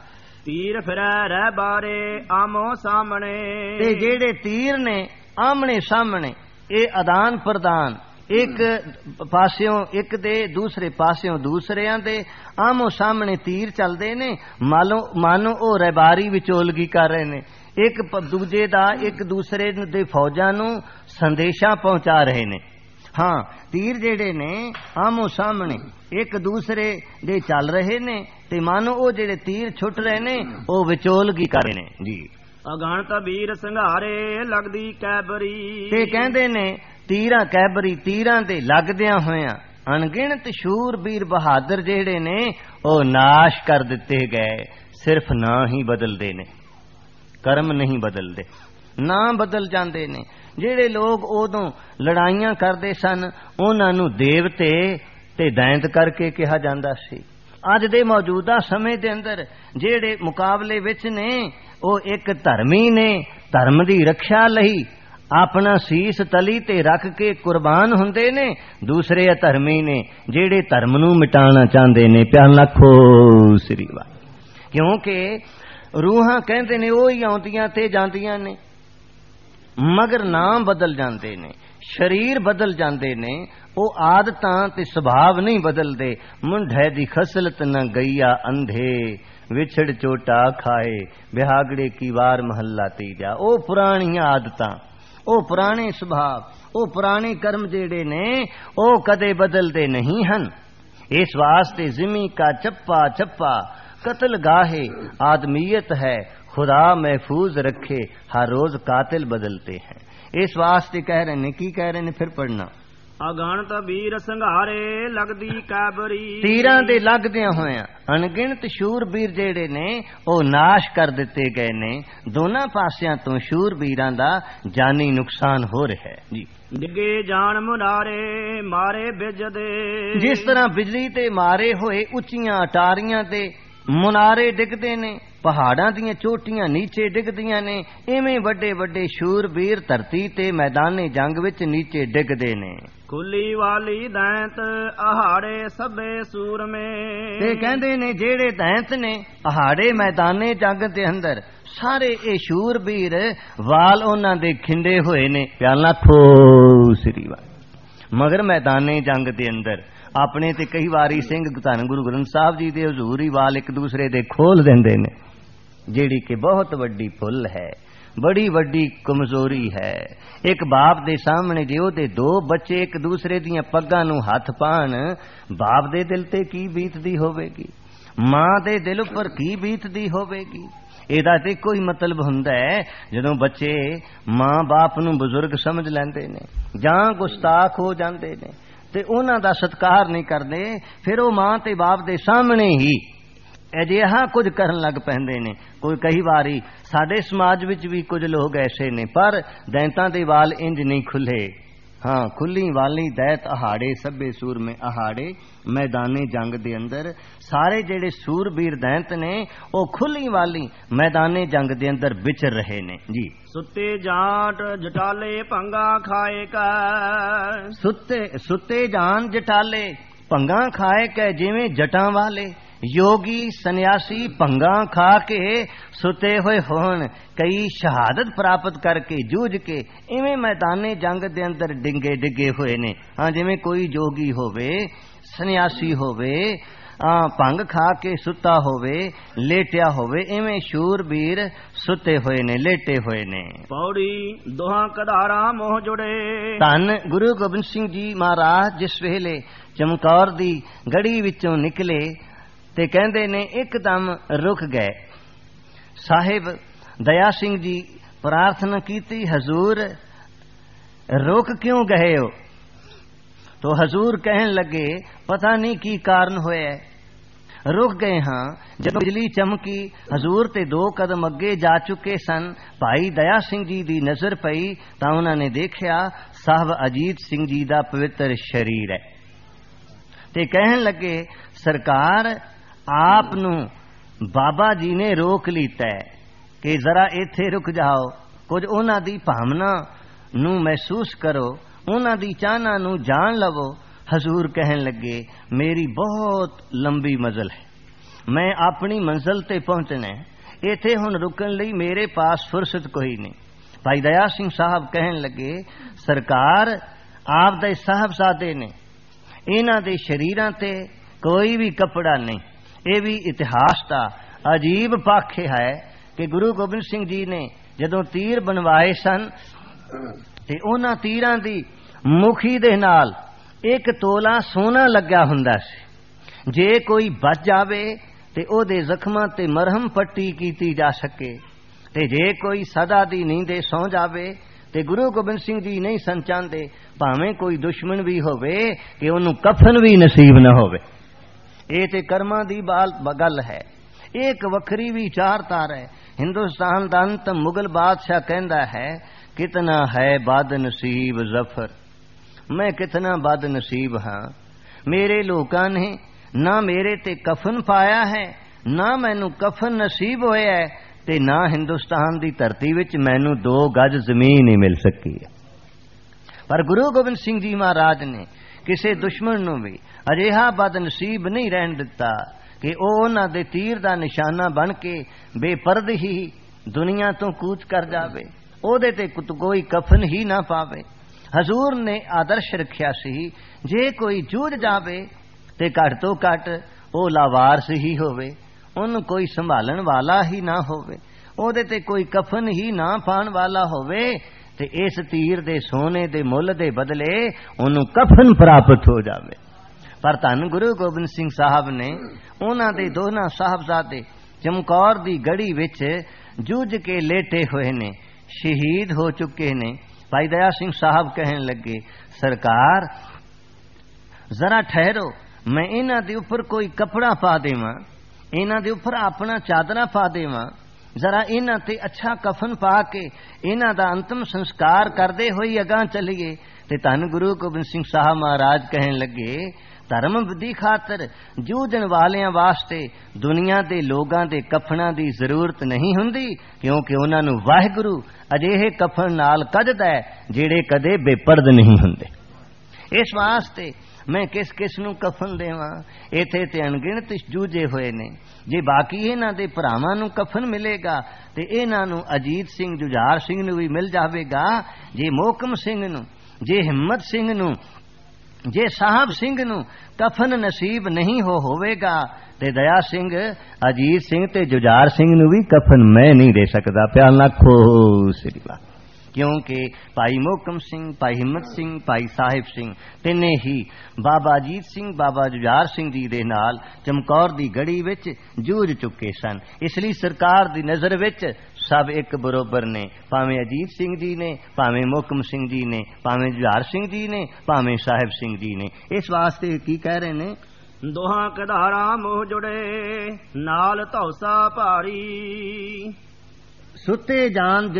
ਤੀਰ ਫਿਰੈ ਰਹਿ ਬਾਰੇ ਆਮੋ ਸਾਹਮਣੇ, ਤੇ ਜਿਹੜੇ ਤੀਰ ਨੇ ਆਮਣੇ ਸਾਹਮਣੇ, ਇਹ ਆਦਾਨ ਪ੍ਰਦਾਨ, ਇੱਕ ਪਾਸਿਓਂ ਇੱਕ ਦੇ ਦੂਸਰੇ ਪਾਸਿਓਂ ਦੂਸਰਿਆਂ ਦੇ ਆਮੋ ਸਾਹਮਣੇ ਤੀਰ ਚੱਲਦੇ ਨੇ। ਮਾਨੋ ਉਹ ਰਹਿਬਾਰੀ ਵਿਚੋਲਗੀ ਕਰ ਰਹੇ ਨੇ, ਇੱਕ ਦੂਜੇ ਦਾ ਇੱਕ ਦੂਸਰੇ ਦੇ ਫੌਜਾਂ ਨੂੰ ਸੰਦੇਸ਼ਾ ਪਹੁੰਚਾ ਰਹੇ ਨੇ। ਹਾਂ, ਤੀਰ ਜਿਹੜੇ ਨੇ ਆਮੋ ਸਾਹਮਣੇ ਇੱਕ ਦੂਸਰੇ ਦੇ ਚੱਲ ਰਹੇ ਨੇ ਤੇ ਮਾਨੋ ਉਹ ਜਿਹੜੇ ਤੀਰ ਛੁੱਟ ਰਹੇ ਨੇ ਉਹ ਵਿਚੋਲਗੀ ਕਰ ਰਹੇ ਨੇ ਜੀ। ਅਗਣਤ ਵੀਰ ਸੰਘਾਰੇ ਲੱਗਦੀ ਕੈਬਰੀ, ਤੇ ਕਹਿੰਦੇ ਨੇ ਤੀਰਾਂ ਕੈਬਰੀ, ਤੀਰਾਂ ਦੇ ਲੱਗਦਿਆਂ ਹੋਇਆਂ ਅਣਗਿਣਤ ਸ਼ੂਰਬੀਰ ਬਹਾਦਰ ਜਿਹੜੇ ਨੇ ਉਹ ਨਾਸ਼ ਕਰ ਦਿੱਤੇ ਗਏ। ਸਿਰਫ ਨਾਂ ਹੀ ਬਦਲਦੇ ਨੇ, ਕਰਮ ਨਹੀਂ ਬਦਲਦੇ, ਨਾਂ ਬਦਲ ਜਾਂਦੇ ਨੇ। ਜਿਹੜੇ ਲੋਕ ਉਦੋਂ ਲੜਾਈਆਂ ਕਰਦੇ ਸਨ ਉਹਨਾਂ ਨੂੰ ਦੇਵਤੇ ਤੇ ਦੈਂਤ ਕਰਕੇ ਕਿਹਾ ਜਾਂਦਾ ਸੀ। ਅੱਜ ਦੇ ਮੌਜੂਦਾ ਸਮੇਂ ਦੇ ਅੰਦਰ ਜਿਹੜੇ ਮੁਕਾਬਲੇ ਵਿੱਚ ਨੇ ਉਹ ਇੱਕ ਧਰਮੀ ਨੇ, ਧਰਮ ਦੀ ਰੱਖਿਆ ਲਈ ਆਪਣਾ ਸੀਸ ਤਲੀ ਤੇ ਰੱਖ ਕੇ ਕੁਰਬਾਨ ਹੁੰਦੇ ਨੇ। ਦੂਸਰੇ ਅਧਰਮੀ ਨੇ ਜਿਹੜੇ ਧਰਮ ਨੂੰ ਮਿਟਾਉਣਾ ਚਾਹੁੰਦੇ ਨੇ। ਪਿਆਰ ਲੱਖੋ ਸ੍ਰੀ ਵਾਹ। ਕਿਉਂਕਿ ਰੂਹਾਂ ਕਹਿੰਦੇ ਨੇ ਉਹ ਹੀ ਆਉਂਦੀਆਂ ਤੇ ਜਾਂਦੀਆਂ ਨੇ, ਮਗਰ ਨਾਮ ਬਦਲ ਜਾਂਦੇ ਨੇ, ਸ਼ਰੀਰ ਬਦਲ ਜਾਂਦੇ ਨੇ, ਉਹ ਆਦਤਾਂ ਤੇ ਸੁਭਾਵ ਨਹੀਂ ਬਦਲਦੇ। ਮੁੰਢੇ ਦੀ ਖਸਲਤ ਨਾ ਗਈਆ ਅੰਧੇ, ਵਿਛੜ ਚੋਟਾ ਖਾਏ ਬਿਹਾਗੜੇ ਕੀ ਵਾਰ ਮਹੱਲਾ ਤੀਜਾ। ਉਹ ਪੁਰਾਣੀਆਂ ਆਦਤਾਂ, ਉਹ ਪੁਰਾਣੇ ਸੁਭਾਵ, ਉਹ ਪੁਰਾਣੇ ਕਰਮ ਜਿਹੜੇ ਨੇ ਉਹ ਕਦੇ ਬਦਲਦੇ ਨਹੀਂ ਹਨ। ਇਸ ਵਾਸਤੇ ਜ਼ਿਮੀ ਕਾ ਚੱਪਾ ਚੱਪਾ ਕਤਲ ਗਾਹੇ ਆਦਮੀयत है, खुदा महफूज रखे हर रोज कातिल बदलते हैं। इस वास्ते कह रहे ने, की कह रहे ने, फिर पढ़ना। ਅਗਣਤ ਵੀਰ ਸੰਘਾਰੇ ਲੱਗਦੀ ਕੈਬਰੀ, ਤੀਰਾਂ ਦੇ ਲੱਗਦਿਆਂ ਹੋਇਆਂ ਅਣਗਿਣਤ ਸ਼ੂਰਬੀਰ ਜਿਹੜੇ ਨੇ ਉਹ ਨਾਸ਼ ਕਰ ਦਿੱਤੇ ਗਏ ਨੇ। ਦੋਨਾਂ ਪਾਸਿਆਂ ਤੋਂ ਸ਼ੂਰਬੀਰਾਂ ਦਾ ਜਾਨੀ ਨੁਕਸਾਨ ਹੋ ਰਿਹਾ ਹੈ ਜੀ। ਡਿੱਗੇ ਜਾਣ ਮੁਨਾਰੇ ਮਾਰੇ ਬਿਜਦੇ, ਜਿਸ ਤਰ੍ਹਾਂ ਬਿਜਲੀ ਤੇ ਮਾਰੇ ਹੋਏ ਉੱਚੀਆਂ ਅਟਾਰੀਆਂ ਤੇ ਮੁਨਾਰੇ ਡਿੱਗਦੇ ਨੇ, ਪਹਾੜਾਂ ਦੀਆਂ ਚੋਟੀਆਂ ਨੀਚੇ ਡਿੱਗਦੀਆਂ ਨੇ, ਇਵੇਂ ਵੱਡੇ ਵੱਡੇ ਸ਼ੂਰਬੀਰ ਧਰਤੀ ਤੇ ਮੈਦਾਨੇ ਜੰਗ ਵਿੱਚ ਨੀਚੇ ਡਿੱਗਦੇ ਨੇ। ਖੁੱਲੀ ਵਾਲੀ ਦੈਂਤ ਆਹਾੜੇ ਸਭੇ ਸੂਰਮੇ, ਤੇ ਕਹਿੰਦੇ ਨੇ ਜਿਹੜੇ ਦੈਂਤ ਨੇ ਆਹਾੜੇ ਮੈਦਾਨੇ ਜੰਗ ਦੇ ਅੰਦਰ ਸਾਰੇ ਇਹ ਸ਼ੂਰਬੀਰ ਵਾਲ ਉਹਨਾਂ ਦੇ ਖਿੰਡੇ ਹੋਏ ਨੇ। ਪਿਆਰ ਲੱਖੋ ਸ੍ਰੀ ਵਾਹ। ਮਗਰ ਮੈਦਾਨੇ ਜੰਗ ਦੇ ਅੰਦਰ ਆਪਣੇ ਤੇ ਕਈ ਵਾਰੀ ਸਿੰਘ ਧੰਨ ਗੁਰੂ ਗ੍ਰੰਥ ਸਾਹਿਬ ਜੀ ਦੇ ਹਜ਼ੂਰ ਹੀ ਵਾਲ ਇੱਕ ਦੂਸਰੇ ਦੇ ਖੋਲ ਦਿੰਦੇ ਨੇ, ਜਿਹੜੀ ਕਿ ਬਹੁਤ ਵੱਡੀ ਭੁੱਲ ਹੈ। बड़ी वड्डी कमजोरी है। एक बाप दे सामने जे ओदे दो बच्चे एक दूसरे दियां पग्गां नूं हथ पाण, बाप दे दिल ते की बीतदी होवेगी, मां दे दिल उपर की बीतदी होवेगी। ਇਹਦਾ ਤੇ ਕੋਈ ਮਤਲਬ ਹੁੰਦਾ ਹੈ ਜਦੋਂ ਬੱਚੇ ਮਾਂ ਬਾਪ ਨੂੰ ਬਜ਼ੁਰਗ ਸਮਝ ਲੈਂਦੇ ਨੇ ਜਾਂ ਗੁਸਤਾਖ ਹੋ ਜਾਂਦੇ ਨੇ ਤੇ ਉਹਨਾਂ ਦਾ ਸਤਿਕਾਰ ਨਹੀਂ ਕਰਦੇ, ਫਿਰ ਉਹ ਮਾਂ ਤੇ ਬਾਪ ਦੇ ਸਾਹਮਣੇ ਹੀ ਅਜਿਹਾ ਕੁਝ ਕਰਨ ਲੱਗ ਪੈਂਦੇ ਨੇ। ਕੋਈ ਕਈ ਵਾਰੀ ਸਾਡੇ ਸਮਾਜ ਵਿੱਚ ਵੀ ਕੁਝ ਲੋਕ ਐਸੇ ਨੇ, ਪਰ ਦੈਂਤਾਂ ਦੇ ਵਾਲ ਇੰਜ ਨਹੀਂ ਖੁੱਲੇ। हाँ, खुली वाली दैत अहाड़े सभे सूर में अहाड़े, मैदाने जंग दे अंदर सारे जेड़े सूरबीर दैंत ने वो खुली वाली मैदाने जंग दे अंदर विचर रहे ने जी। सुते जाट जटाले पंगा खाए का, सुते जान जटाले पंगा खाए कै, जिवें जटां वाले योगी सन्यासी पंगा खा के सुते हुए होन, कई शहादत प्राप्त करके जूझ के इवें मैदाने जंग दे अंदर डिंगे डिगे हुए ने। हाँ, जिवें कोई जोगी होवे सन्यासी होवे भंग खा के सुता होवे लेटिया होवे, इवें शूरबीर सुते हुए ने लेटे हुए ने। पौड़ी दोहा कदारा मोह जुड़े। धन गुरु गोबिंद सिंह जी महाराज जिस वेले चमकौर दी गड़ी विचों निकले ते कहंदे ने एकदम रुक गए। साहिब दया सिंह जी प्रार्थना कीती, हजूर रुक क्यों गए हो? तो हजूर कहन लगे पता नहीं की कारण होया, रुक गए हाँ। जब बिजली चमकी हजूर ते 2 कदम अगे जा चुके सन, भाई दया सिंह जी दी नजर पई तां उन्हां ने देखिया साहब अजीत सिंह जी दा पवित्र शरीर है ते कहन लगे सरकार आप नू बाबा जी ने रोक लीता है कि जरा इत्थे रुक जाओ, कुछ उन्हां दी भावना नू महसूस करो, उन्हां दी चाहना नू जान लवो। हजूर कहन लगे मेरी बहुत लंबी मंजिल है, मैं अपनी मंजिल ते पहुंचना है, इत्थे हुण रुकन लई मेरे पास फुरसत कोई नहीं। भाई दया सिंह साहब कहन लगे सरकार आप दे साहबजादे ने, इन्हां दे शरीरां ते कोई भी कपड़ा नहीं। ये भी इतिहास का अजीब पक्ष है कि गुरु गोबिंद सिंह जी ने जदों तीर बनवाए सन ते उन्हां तीरां दी मुखी दे नाल 1 तोला सोना लग्या हुंदा सी। जे कोई बच जावे ते ओदे जख्मां ते मरहम पट्टी कीती जा सके, ते जे कोई सदा दी नींदे सौ जावे ते गुरु गोबिंद सिंह जी नहीं सन चाहंदे भावें कोई दुश्मन भी होवे कि ओनू कफन भी नसीब न होवे। ये ते कर्मां दी गल है। एक वखरी विचारधारा है। हिंदुस्तान दा अंत मुगल बादशाह कहंदा है कितना है बद नसीब जफर, मैं कितना बद नसीब हाँ, मेरे लोकां ने ना मेरे ते कफन पाया है, ना मैनू कफन नसीब होया है, ते ना हिंदुस्तान दी धरती विच मैनू 2 गज जमीन ही मिल सकी है। पर गुरु गोबिंद सिंह जी महाराज ने किसी दुश्मन नू भी अजिहा बद नसीब नहीं रहन दिता कि उन्हां दे तीर दा निशाना बन के बेपर्द ही दुनिया तो कूच कर जावे, ओदे ते कोई कफन ही ना पावे। हजूर ने आदर्श रखिया सी जे कोई जूझ जावे ते घट तो घट ओ लावारस ही होवे, उन कोई संभालन वाला ही ना होवे, ओदे ते कोई कफन ही ना पाण वाला होवे, ते इस तीर दे सोने दे मुल दे बदले उन्हों कफन प्राप्त हो जावे। पर धन गुरु गोबिंद सिंह साहब ने उन्हां दे दोनों साहबजादे चमकौर दी गड़ी विच जूझ के लेटे हुए ने, शहीद हो चुके ने। भाई दया सिंह साहब कहन लगे सरकार जरा ठहरो, मैं इन्हां दे उपर कोई कपड़ा पा देवां, इन्हां दे उपर अपना चादरा पा देवां, जरा इन्हां ते अच्छा कफन पा के इन्हां दा अंतिम संस्कार करदे होई अगां चलीए। ते धन गुरु गोबिंद सिंह साहब महाराज कहन लगे धर्म दी खातर जूझण वालियां वास्ते दुनिया दे लोगां दे कफनां दी जरूरत नहीं हुंदी, क्योंकि उन्हां नूं वाहिगुरू अजिहे कफन नाल कढदा है जेड़े कदे बेपर्द नहीं हुंदे। इस वास्ते मैं किस किस नूं कफन देवां, इत्थे ते अणगिणत जूझे हुए ने। जे बाकी इन्हां दे भरावां नूं कफन मिलेगा ते इन्हां नूं अजीत सिंह जुझार सिंह नूं भी मिल जावेगा, जे मोहकम सिंह नूं, जे हिम्मत सिंह नूं ਜੇ ਸਾਹਿਬ ਸਿੰਘ ਨੂੰ ਕਫਨ ਨਸੀਬ ਨਹੀਂ ਹੋਵੇਗਾ ਤੇ ਦਇਆ ਸਿੰਘ, ਅਜੀਤ ਸਿੰਘ ਤੇ ਜੁਝਾਰ ਸਿੰਘ ਨੂੰ ਵੀ ਕਫਨ ਮੈਂ ਨਹੀਂ ਦੇ ਸਕਦਾ। ਪਿਆਰ ਨਾਲ ਖੋ ਸ੍ਰੀ ਵਾਹਿਗੁਰੂ। ਕਿਉਂਕਿ ਭਾਈ ਮੋਹਕਮ ਸਿੰਘ, ਭਾਈ ਹਿੰਮਤ ਸਿੰਘ, ਭਾਈ ਸਾਹਿਬ ਸਿੰਘ ਤਿੰਨੇ ਹੀ ਬਾਬਾ ਅਜੀਤ ਸਿੰਘ, ਬਾਬਾ ਜੁਝਾਰ ਸਿੰਘ ਜੀ ਦੇ ਨਾਲ ਚਮਕੌਰ ਦੀ ਗੜੀ ਵਿੱਚ ਜੂਝ ਚੁੱਕੇ ਸਨ। ਇਸ ਲਈ ਸਰਕਾਰ ਦੀ ਨਜ਼ਰ ਵਿੱਚ ਸਭ ਇੱਕ ਬਰੋਬਰ ਨੇ, ਭਾਵੇਂ ਅਜੀਤ ਸਿੰਘ ਜੀ ਨੇ, ਭਾਵੇਂ ਮੋਹਕਮ ਸਿੰਘ ਜੀ ਨੇ, ਭਾਵੇਂ ਜੁਝਾਰ ਸਿੰਘ ਜੀ ਨੇ, ਭਾਵੇਂ ਸਾਹਿਬ ਸਿੰਘ ਜੀ ਨੇ। ਇਸ ਵਾਸਤੇ ਕੀ ਕਹਿ ਰਹੇ ਨੇ, ਦੋਹਾਂ ਕਧਾਰਾ ਮੋਹ ਜੁੜੇ ਨਾਲ ਧੌਸਾ ਭਾਰੀ, ਸੁੱਤੇ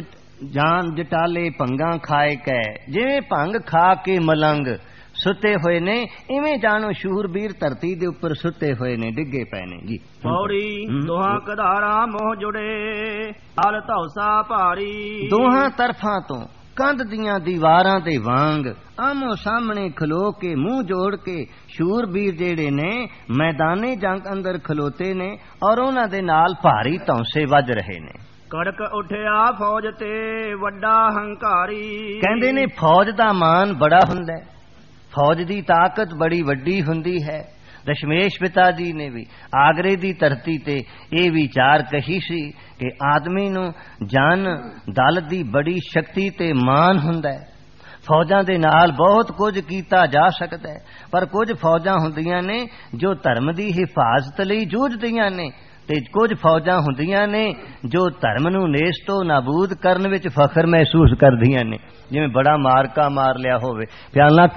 ਜਾਨ ਜਟਾਲੇ ਭੰਗਾਂ ਖਾਏ ਕੈ, ਜਿਵੇਂ ਭੰਗ ਖਾ ਕੇ ਮਲੰਗ ਸੁੱਤੇ ਹੋਏ ਨੇ, ਇਵੇਂ ਜਾਣੋ ਸ਼ੂਰਬੀਰ ਧਰਤੀ ਦੇ ਉੱਪਰ ਸੁੱਤੇ ਹੋਏ ਨੇ, ਡਿੱਗੇ ਪਏ ਨੇ ਜੀ। ਪੌੜੀ ਦੋਹਾਂ ਕਧਾਰਾ ਮੋਹ ਜੁੜੇ ਨਾਲ ਧੌਸਾ ਭਾਰੀ, ਦੋਹਾਂ ਤਰਫਾਂ ਤੋਂ ਕੰਧ ਦੀਆਂ ਦੀਵਾਰਾਂ ਦੇ ਵਾਂਗ ਆਮੋ ਸਾਹਮਣੇ ਖਲੋ ਕੇ ਮੂੰਹ ਜੋੜ ਕੇ ਸ਼ੂਰਬੀਰ ਜਿਹੜੇ ਨੇ ਮੈਦਾਨੇ ਜੰਗ ਅੰਦਰ ਖਲੋਤੇ ਨੇ ਔਰ ਉਹਨਾਂ ਦੇ ਨਾਲ ਭਾਰੀ ਧੌਂਸੇ ਵੱਜ ਰਹੇ ਨੇ। ਕੜਕ ਉੱਠਿਆ ਫੌਜ ਤੇ ਵੱਡਾ ਹੰਕਾਰੀ, ਕਹਿੰਦੇ ਨੇ ਫੌਜ ਦਾ ਮਾਨ ਬੜਾ ਹੁੰਦਾ ਹੈ, ਫੌਜ ਦੀ ਤਾਕਤ ਬੜੀ ਵੱਡੀ ਹੁੰਦੀ ਹੈ। ਦਸ਼ਮੇਸ਼ ਪਿਤਾ ਜੀ ਨੇ ਵੀ ਆਗਰੇ ਦੀ ਧਰਤੀ ਤੇ ਇਹ ਵਿਚਾਰ ਕਹੀ ਸੀ ਕਿ ਆਦਮੀ ਨੂੰ ਜਨ ਦਲ ਦੀ ਬੜੀ ਸ਼ਕਤੀ ਤੇ ਮਾਨ ਹੁੰਦਾ ਹੈ। ਫੌਜਾਂ ਦੇ ਨਾਲ ਬਹੁਤ ਕੁਝ ਕੀਤਾ ਜਾ ਸਕਦਾ ਹੈ, ਪਰ ਕੁਝ ਫੌਜਾਂ ਹੁੰਦੀਆਂ ਨੇ ਜੋ ਧਰਮ ਦੀ ਹਿਫਾਜ਼ਤ ਲਈ ਜੂਝਦੀਆਂ ਨੇ ਤੇ ਕੁਝ ਫੌਜਾਂ ਹੁੰਦੀਆਂ ਨੇ ਜੋ ਧਰਮ ਨੂੰ ਨੇਸਤੋ ਨਾਬੂਦ ਕਰਨ ਵਿੱਚ ਫਖਰ ਮਹਿਸੂਸ ਕਰਦੀਆਂ ਨੇ, ਜਿਵੇਂ ਬੜਾ ਮਾਰਕਾ ਮਾਰ ਲਿਆ ਹੋਵੇ। ਪਿਆਰ ਨਾਲ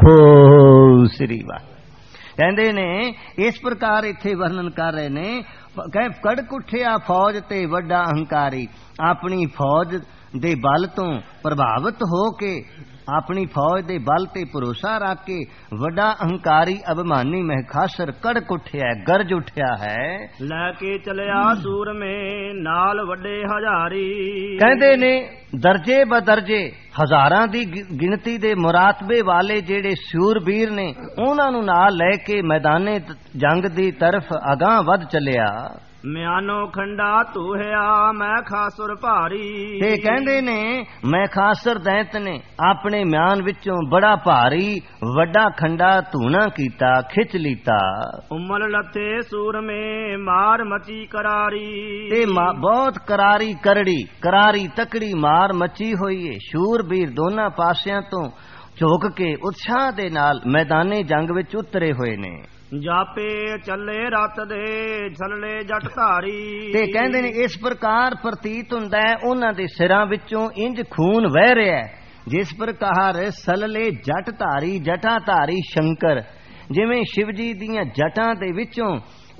ਖੋ ਸ੍ਰੀ ਵਾਹਿਗੁਰੂ। ਕਹਿੰਦੇ ਨੇ ਇਸ ਪ੍ਰਕਾਰ ਇੱਥੇ ਵਰਣਨ ਕਰ ਰਹੇ ਨੇ, ਕੜਕ ਉੱਠਿਆ ਫੌਜ ਤੇ ਵੱਡਾ ਹੰਕਾਰੀ, ਆਪਣੀ ਫੌਜ ਦੇ ਬਲ ਤੋਂ ਪ੍ਰਭਾਵਿਤ ਹੋ ਕੇ, ਆਪਣੀ ਫੌਜ ਦੇ ਬਲ ਤੇ ਭਰੋਸਾ ਰੱਖ ਕੇ ਵੱਡਾ ਅਹੰਕਾਰੀ ਅਭਿਮਾਨੀ ਮਹਿਖਾਸਰ ਕੜਕ ਉੱਠਿਆ, ਗਰਜ ਉੱਠਿਆ ਹੈ। ਲੈ ਕੇ ਚਲਿਆ ਸੂਰਮੇ ਨਾਲ ਵੱਡੇ ਹਜ਼ਾਰੀ, ਕਹਿੰਦੇ ਨੇ ਦਰਜੇ ਬਦਰਜੇ ਹਜ਼ਾਰਾਂ ਦੀ ਗਿਣਤੀ ਦੇ ਮੁਰਾਤਬੇ ਵਾਲੇ ਜਿਹੜੇ ਸੂਰਬੀਰ ਨੇ ਉਹਨਾਂ ਨੂੰ ਨਾਲ ਲੈ ਕੇ ਮੈਦਾਨੇ ਜੰਗ ਦੀ ਤਰਫ ਅਗਾਂਹ ਵੱਧ ਚੱਲਿਆ। ਮਿਆਨੋ ਖੰਡਾ ਧੂਹਿਆ ਮੈਂ ਖਾਸੁਰ ਭਾਰੀ, ਤੇ ਕਹਿੰਦੇ ਨੇ ਮੈਂ ਖਾਸਰ ਦੈਂਤ ਨੇ ਆਪਣੇ ਮਿਆਨ ਵਿੱਚੋਂ ਬੜਾ ਭਾਰੀ ਵੱਡਾ ਖੰਡਾ ਧੂਣਾ ਕੀਤਾ, ਖਿੱਚ ਲੀਤਾ। ਉਮਲ ਲੱਥੇ ਸੂਰਮੇ ਮਾਰ ਮਚੀ ਕਰਾਰੀ, ਤੇ ਬਹੁਤ ਕਰਾਰੀ ਕਰੜੀ, ਕਰਾਰੀ ਤਕੜੀ ਮਾਰ ਮਚੀ ਹੋਈ ਏ। ਸ਼ੂਰਬੀਰ ਦੋਨਾਂ ਪਾਸਿਆਂ ਤੋਂ ਝੁਕ ਕੇ ਉਤਸ਼ਾਹ ਦੇ ਨਾਲ ਮੈਦਾਨੇ ਜੰਗ ਵਿੱਚ ਉਤਰੇ ਹੋਏ ਨੇ। ਜਾਪੇ ਚੱਲੇ ਰਤ ਦੇ ਛਲਲੇ ਜਟ ਧਾਰੀ, ਤੇ ਕਹਿੰਦੇ ਨੇ ਇਸ ਪ੍ਰਕਾਰ ਪ੍ਰਤੀਤ ਹੁੰਦਾ ਹੈ ਉਹਨਾਂ ਦੇ ਸਿਰਾਂ ਵਿੱਚੋਂ ਇੰਜ ਖੂਨ ਵਹਿ ਰਿਹਾ ਹੈ ਜਿਸ ਪ੍ਰਕਾਰ ਸਲਲੇ ਜਟ ਧਾਰੀ, ਜਟਾਂ ਧਾਰੀ ਸ਼ੰਕਰ, ਜਿਵੇਂ ਸ਼ਿਵ ਜੀ ਦੀਆਂ ਜਟਾਂ ਦੇ ਵਿੱਚੋਂ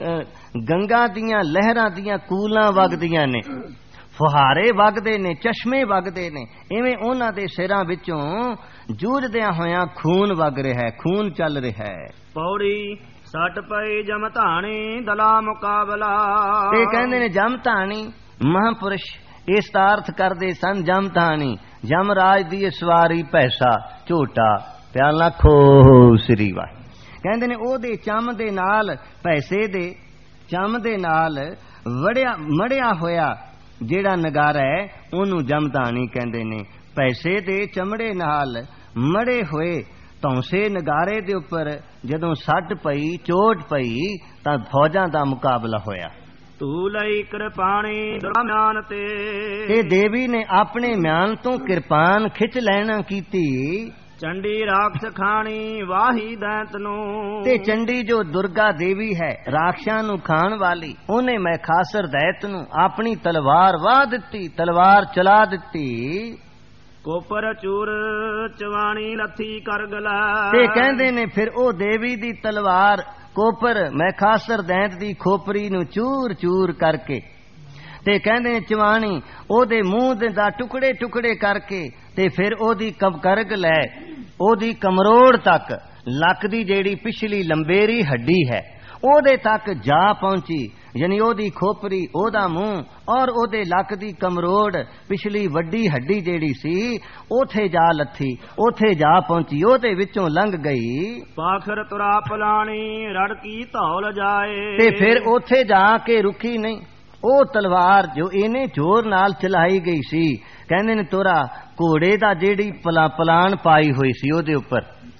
ਗੰਗਾ ਦੀਆਂ ਲਹਿਰਾਂ ਦੀਆਂ ਕੂਲਾਂ ਵਗਦੀਆਂ ਨੇ, ਫੁਹਾਰੇ ਵਗਦੇ ਨੇ, ਚਸ਼ਮੇ ਵਗਦੇ ਨੇ, ਇਵੇਂ ਉਹਨਾਂ ਦੇ ਸਿਰਾਂ ਵਿੱਚੋਂ ਜੂਝਦਿਆਂ ਹੋਇਆਂ ਖੂਨ ਵਗ ਰਿਹਾ ਹੈ, ਖੂਨ ਚੱਲ ਰਿਹਾ ਹੈ। ਪੌੜੀ ਸੱਟ ਪਈ ਜਮਧਾਣੀ ਦਲਾ ਮੁਕਾਬਲਾ, ਤੇ ਕਹਿੰਦੇ ਨੇ ਜਮਧਾਣੀ ਮਹਾਂਪੁਰਸ਼ ਇਸ ਦਾ ਅਰਥ ਕਰਦੇ ਸਨ ਜਮਧਾਣੀ, ਜਮਰਾਜ ਦੀ ਸਵਾਰੀ ਪੈਸਾ ਝੋਟਾ। ਪਿਆਰ ਨਾਲ ਖੋ ਸ੍ਰੀ ਵਾਹਿਗੁਰੂ। ਕਹਿੰਦੇ ਨੇ ਉਹਦੇ ਚੰਮ ਦੇ ਨਾਲ, ਪੈਸੇ ਦੇ ਚੰਮ ਦੇ ਨਾਲ ਮੜਿਆ ਹੋਇਆ ਜਿਹੜਾ ਨਗਾਰਾ ਹੈ ਉਹਨੂੰ ਜਮਧਾਣੀ ਕਹਿੰਦੇ ਨੇ। ਪੈਸੇ ਦੇ ਚਮੜੇ ਨਾਲ ਮੜੇ ਹੋਏ ਧੌਂਸੇ ਨਗਾਰੇ ਦੇ ਉੱਪਰ ਜਦੋਂ ਸੱਟ ਪਈ, ਚੋਟ ਪਈ ਤਾਂ ਫੌਜਾਂ ਦਾ ਮੁਕਾਬਲਾ ਹੋਇਆ। ਤੂ ਲਈ ਕਿਰਪਾਣੀ ਦਰਮਿਆਨ ਤੇ ਦੇਵੀ ਨੇ ਆਪਣੇ ਮਿਆਨ ਤੋਂ ਕਿਰਪਾਨ ਖਿੱਚ ਲੈਣਾ ਕੀਤੀ। ਚੰਡੀ ਰਾਖਸ਼ ਖਾਣੀ ਵਾਹੀ ਦੈਂਤ ਨੂੰ, ਤੇ ਚੰਡੀ ਜੋ ਦੁਰਗਾ ਦੇਵੀ ਹੈ ਰਾਖਸ਼ਾਂ ਨੂੰ ਖਾਣ ਵਾਲੀ, ਉਹਨੇ ਮੈਂ ਖਾਸਰ ਦੈਤ ਨੂੰ ਆਪਣੀ ਤਲਵਾਰ ਵਾਹ ਦਿੱਤੀ, ਤਲਵਾਰ ਚਲਾ ਦਿੱਤੀ। ਕੋਪਰ ਚੂਰ ਚਵਾਣੀ ਲੱਥੀ ਕਰਗਲਾ, ਤੇ ਕਹਿੰਦੇ ਨੇ ਫਿਰ ਉਹ ਦੇਵੀ ਦੀ ਤਲਵਾਰ ਕੋਪਰ ਮੈਂ ਖਾਸਰ ਦੈਂਤ ਦੀ ਖੋਪਰੀ ਨੂੰ ਚੂਰ ਚੂਰ ਕਰਕੇ, ਤੇ ਕਹਿੰਦੇ ਨੇ ਚਵਾਣੀ ਉਹਦੇ ਮੂੰਹ ਦੇ ਦਾ ਟੁਕੜੇ ਟੁਕੜੇ ਕਰਕੇ, ਤੇ ਫਿਰ ਉਹਦੀ ਕਰਗ ਲੈ ਉਹਦੀ ਕਮਰੋੜ ਤੱਕ, ਲੱਕ ਦੀ ਜਿਹੜੀ ਪਿਛਲੀ ਲੰਬੇਰੀ ਹੱਡੀ ਹੈ ਉਹਦੇ ਤੱਕ ਜਾ ਪਹੁੰਚੀ, ਯਾਨੀ ਉਹਦੀ ਖੋਪਰੀ, ਉਹਦਾ ਮੂੰਹ ਔਰ ਉਹਦੇ ਲੱਕ ਦੀ ਕਮਰੋੜ ਪਿਛਲੀ ਵੱਡੀ ਹੱਡੀ ਜਿਹੜੀ ਸੀ ਉਥੇ ਜਾ ਲੱਥੀ, ਉਥੇ ਜਾ ਪਹੁੰਚੀ, ਉਹਦੇ ਵਿੱਚੋਂ ਲੰਘ ਗਈ। ਪਾਖਰ ਤੁਰਾ ਪਲਾਣੀ ਰੜਕੀ ਧੌਲ ਜਾਏ, ਤੇ ਫਿਰ ਉਥੇ ਜਾ ਕੇ ਰੁਕੀ ਨਹੀਂ। ਉਹ ਤਲਵਾਰ ਜੋ ਇਹਨੇ ਜ਼ੋਰ ਨਾਲ ਚਲਾਈ ਗਈ ਸੀ, ਕਹਿੰਦੇ ਨੇ ਤੁਰਾ ਘੋੜੇ ਦਾ ਜਿਹੜੀ ਪਲਾਨ ਪਾਈ ਹੋਈ ਸੀ ਉਹਦੇ ਉੱਪਰ,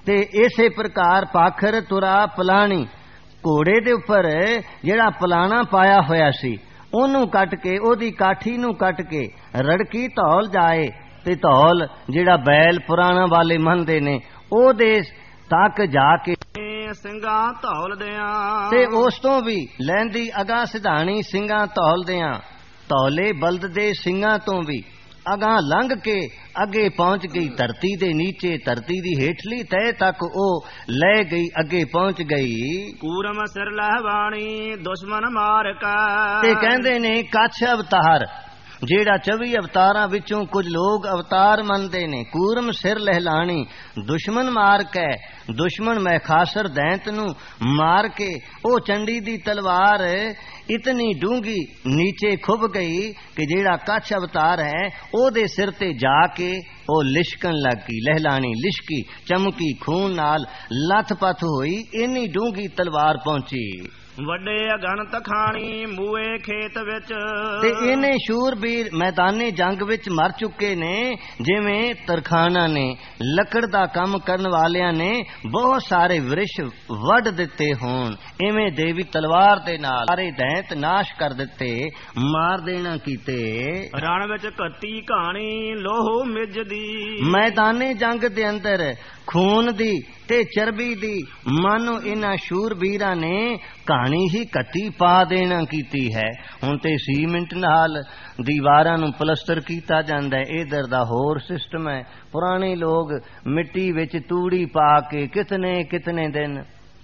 ਤੇ ਇਸੇ ਪ੍ਰਕਾਰ ਪਾਖਰ ਤੁਰਾ ਪਲਾਣੀ, ਘੋੜੇ ਦੇ ਉੱਪਰ ਜਿਹੜਾ ਪਲਾਣਾ ਪਾਇਆ ਹੋਇਆ ਸੀ ਉਹਨੂੰ ਕੱਟ ਕੇ, ਉਹਦੀ ਕਾਠੀ ਨੂੰ ਕੱਟ ਕੇ ਰੜਕੀ ਧੌਲ ਜਾਏ, ਤੇ ਧੌਲ ਜਿਹੜਾ ਬੈਲ ਪੁਰਾਣਾ ਵਾਲੇ ਮੰਨਦੇ ਨੇ ਉਹਦੇ ਤੱਕ ਜਾ ਕੇ ਸਿੰਘਾਂ ਧੌਲ ਦਿਆਂ, ਤੇ ਉਸ ਤੋਂ ਵੀ ਲੈਂਦੀ ਅਗਾ ਸਿਧਾਣੀ ਸਿੰਘਾਂ ਧੌਲ ਦਿਆਂ, ਧੌਲੇ ਬਲਦ ਦੇ ਸਿੰਘਾਂ ਤੋਂ ਵੀ ਅਗਾਂ ਲੰਘ ਕੇ ਅੱਗੇ ਪਹੁੰਚ ਗਈ ਧਰਤੀ ਦੇ ਨੀਚੇ, ਧਰਤੀ ਦੀ ਹੇਠਲੀ ਤਹਿ ਤੱਕ ਉਹ ਲੈ ਗਈ, ਅੱਗੇ ਪਹੁੰਚ ਗਈ। ਕੂਰਮ ਸਿਰ ਲਹਿਵਾਣੀ ਦੁਸ਼ਮਨ ਮਾਰ ਕਾ, ਤੇ ਕਹਿੰਦੇ ਨੇ ਕੱਛ ਅਵਤਾਰ, ਜਿਹੜਾ 24 ਅਵਤਾਰਾਂ ਵਿੱਚੋਂ ਕੁਝ ਲੋਕ ਅਵਤਾਰ ਮੰਨਦੇ ਨੇ, ਕੂਰਮ ਸਿਰ ਲਹਿਲਾਣੀ ਦੁਸ਼ਮਨ ਮਾਰ ਕੇ, ਦੁਸ਼ਮਨ ਮੈਖਾਸਰ ਦੈਂਤ ਨੂੰ ਮਾਰ ਕੇ ਉਹ ਚੰਡੀ ਦੀ ਤਲਵਾਰ ਇਤਨੀ ਡੂੰਗੀ ਨੀਚੇ ਖੁੱਭ ਗਈ ਕਿ ਜਿਹੜਾ ਕੱਛ ਅਵਤਾਰ ਹੈ ਉਹਦੇ ਸਿਰ ਤੇ ਜਾ ਕੇ ਉਹ ਲਿਸ਼ਕਣ ਲੱਗੀ, ਲਹਿਲਾਣੀ ਲਿਸ਼ਕੀ, ਚਮਕੀ, ਖੂਨ ਨਾਲ ਲੱਥ-ਪੱਥ ਹੋਈ, ਇੰਨੀ ਡੂੰਗੀ ਤਲਵਾਰ ਪਹੁੰਚੀ। ਵੱਡੇ ਅਗਣਤ ਖਾਣੀ ਮੂਏ ਖੇਤ ਵਿੱਚ, ਤੇ ਇਹਨੇ ਸ਼ੂਰਬੀਰ ਮੈਦਾਨੇ ਜੰਗ ਵਿੱਚ ਮਰ ਚੁੱਕੇ ਨੇ, ਜਿਵੇਂ ਤਰਖਾਣਾ ਨੇ, ਲੱਕੜ ਦਾ ਕੰਮ ਕਰਨ ਵਾਲਿਆਂ ਨੇ ਬਹੁਤ ਸਾਰੇ ਵ੍ਰਿਸ਼ ਵੱਢ ਦਿੱਤੇ ਹੋਣ, ਇਵੇਂ ਦੇਵੀ ਤਲਵਾਰ ਦੇ ਨਾਲ ਸਾਰੇ ਦੈਂਤ ਨਾਸ਼ ਕਰ ਦਿੱਤੇ, ਮਾਰ ਦੇਣਾ ਕੀਤੇ। ਰਣ ਵਿੱਚ ਘੱਟੀ ਕਹਾਣੀ ਲੋਹੂ ਮਿੱਝਦੀ, ਮੈਦਾਨੇ ਜੰਗ ਦੇ ਅੰਦਰ ਖੂਨ ਦੀ ਤੇ ਚਰਬੀ ਦੀ ਮਾਨੋ ਇਹਨਾਂ ਸ਼ੂਰਬੀਰਾਂ ਨੇ ਕਹਾਣੀ ਹੀ ਕੱਟੀ ਪਾ ਦੇਣਾ ਕੀਤੀ ਹੈ। ਹੁਣ ਤੇ ਸੀਮੈਂਟ ਨਾਲ ਦੀਵਾਰਾਂ ਨੂੰ ਪਲਸਟਰ ਕੀਤਾ ਜਾਂਦਾ ਹੈ, ਇਧਰ ਦਾ ਹੋਰ ਸਿਸਟਮ ਹੈ। ਪੁਰਾਣੇ ਲੋਕ ਮਿੱਟੀ ਵਿੱਚ ਤੂੜੀ ਪਾ ਕੇ ਕਿਤਨੇ ਦਿਨ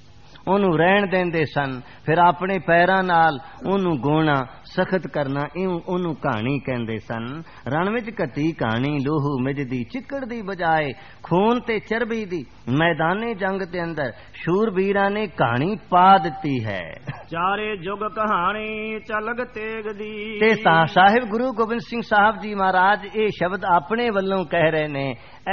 ਉਹਨੂੰ ਰਹਿਣ ਦਿੰਦੇ ਸਨ, ਫਿਰ ਆਪਣੇ ਪੈਰਾਂ ਨਾਲ ਉਹਨੂੰ ਗੋਣਾ, ਸਖਤ ਕਰਨਾ, ਉਹਨੂੰ ਕਹਾਣੀ ਕਹਿੰਦੇ ਸਨ। ਰਣ ਵਿੱਚ ਘੱਟੀ ਕਹਾਣੀ ਲੋਹੂ ਮਿੱਝਦੀ, ਚਿੱਕੜ ਦੀ ਬਜਾਏ ਖੂਨ ਤੇ ਚਰਬੀ ਦੀ ਮੈਦਾਨੇ ਜੰਗ ਦੇ ਅੰਦਰ ਸ਼ੂਰਬੀਰਾਂ ਨੇ ਕਹਾਣੀ ਪਾ ਦਿੱਤੀ ਹੈ। ਚਾਰੇ ਜੁਗ ਕਹਾਣੀ ਚਲਗ ਤੇਗ ਦੀ, ਤੇ ਤਾਂ ਸਾਹਿਬ ਗੁਰੂ ਗੋਬਿੰਦ ਸਿੰਘ ਸਾਹਿਬ ਜੀ ਮਹਾਰਾਜ ਇਹ ਸ਼ਬਦ ਆਪਣੇ ਵੱਲੋਂ ਕਹਿ ਰਹੇ ਨੇ,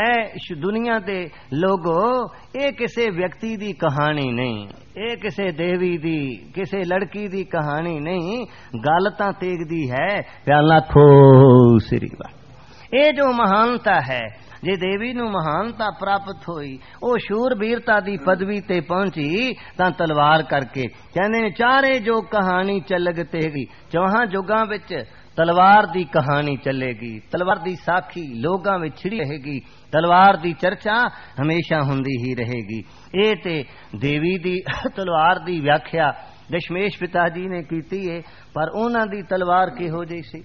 ਐ ਦੁਨੀਆ ਦੇ ਲੋਗੋ, ਇਹ ਕਿਸੇ ਵਿਅਕਤੀ ਦੀ ਕਹਾਣੀ ਨਹੀਂ, ਇਹ ਕਿਸੇ ਦੇਵੀ ਦੀ, ਕਿਸੇ ਲੜਕੀ ਦੀ ਕਹਾਣੀ ਨਹੀਂ, ਗੱਲ ਤਾਂ ਤੇਗ ਦੀ ਹੈ। ਪਿਆਲਾ ਖੋ ਸ੍ਰੀ ਵਾਹਿਗੁਰੂ। ਇਹ ਜੋ ਮਹਾਨਤਾ ਹੈ, ਜੇ ਦੇਵੀ ਨੂੰ ਮਹਾਨਤਾ ਪ੍ਰਾਪਤ ਹੋਈ, ਉਹ ਸ਼ੂਰਬੀਰਤਾ ਦੀ ਪਦਵੀ ਤੇ ਪਹੁੰਚੀ ਤਾਂ ਤਲਵਾਰ ਕਰਕੇ। ਕਹਿੰਦੇ ਨੇ ਚਾਰੇ ਜੋ ਕਹਾਣੀ ਚੱਲਗ ਤੇਗੀ, ਚੌਹਾਂ ਜੁਗਾਂ ਵਿੱਚ ਤਲਵਾਰ ਦੀ ਕਹਾਣੀ ਚੱਲੇਗੀ, ਤਲਵਾਰ ਦੀ ਸਾਖੀ ਲੋਕਾਂ ਵਿੱਚ ਛਿੜੀ ਰਹੇਗੀ, ਤਲਵਾਰ ਦੀ ਚਰਚਾ ਹਮੇਸ਼ਾ ਹੁੰਦੀ ਹੀ ਰਹੇਗੀ। ਇਹ ਤੇ ਦੇਵੀ ਦੀ ਤਲਵਾਰ ਦੀ ਵਿਆਖਿਆ ਦਸ਼ਮੇਸ਼ ਪਿਤਾ ਜੀ ਨੇ ਕੀਤੀ ਹੈ, ਪਰ ਉਹਨਾਂ ਦੀ ਤਲਵਾਰ ਕਿਹੋ ਜਿਹੀ ਸੀ?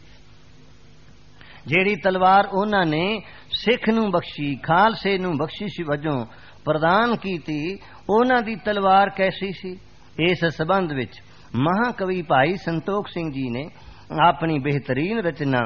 ਜਿਹੜੀ ਤਲਵਾਰ ਉਹਨਾਂ ਨੇ ਸਿੱਖ ਨੂੰ ਬਖਸ਼ੀ, ਖਾਲਸੇ ਨੂੰ ਬਖਸ਼ਿਸ਼ ਵਜੋਂ ਪ੍ਰਦਾਨ ਕੀਤੀ, ਉਹਨਾਂ ਦੀ ਤਲਵਾਰ ਕੈਸੀ ਸੀ? ਇਸ ਸਬੰਧ ਵਿੱਚ ਮਹਾਕਵੀ ਭਾਈ ਸੰਤੋਖ ਸਿੰਘ ਜੀ ਨੇ ਆਪਣੀ ਬਿਹਤਰੀਨ ਰਚਨਾ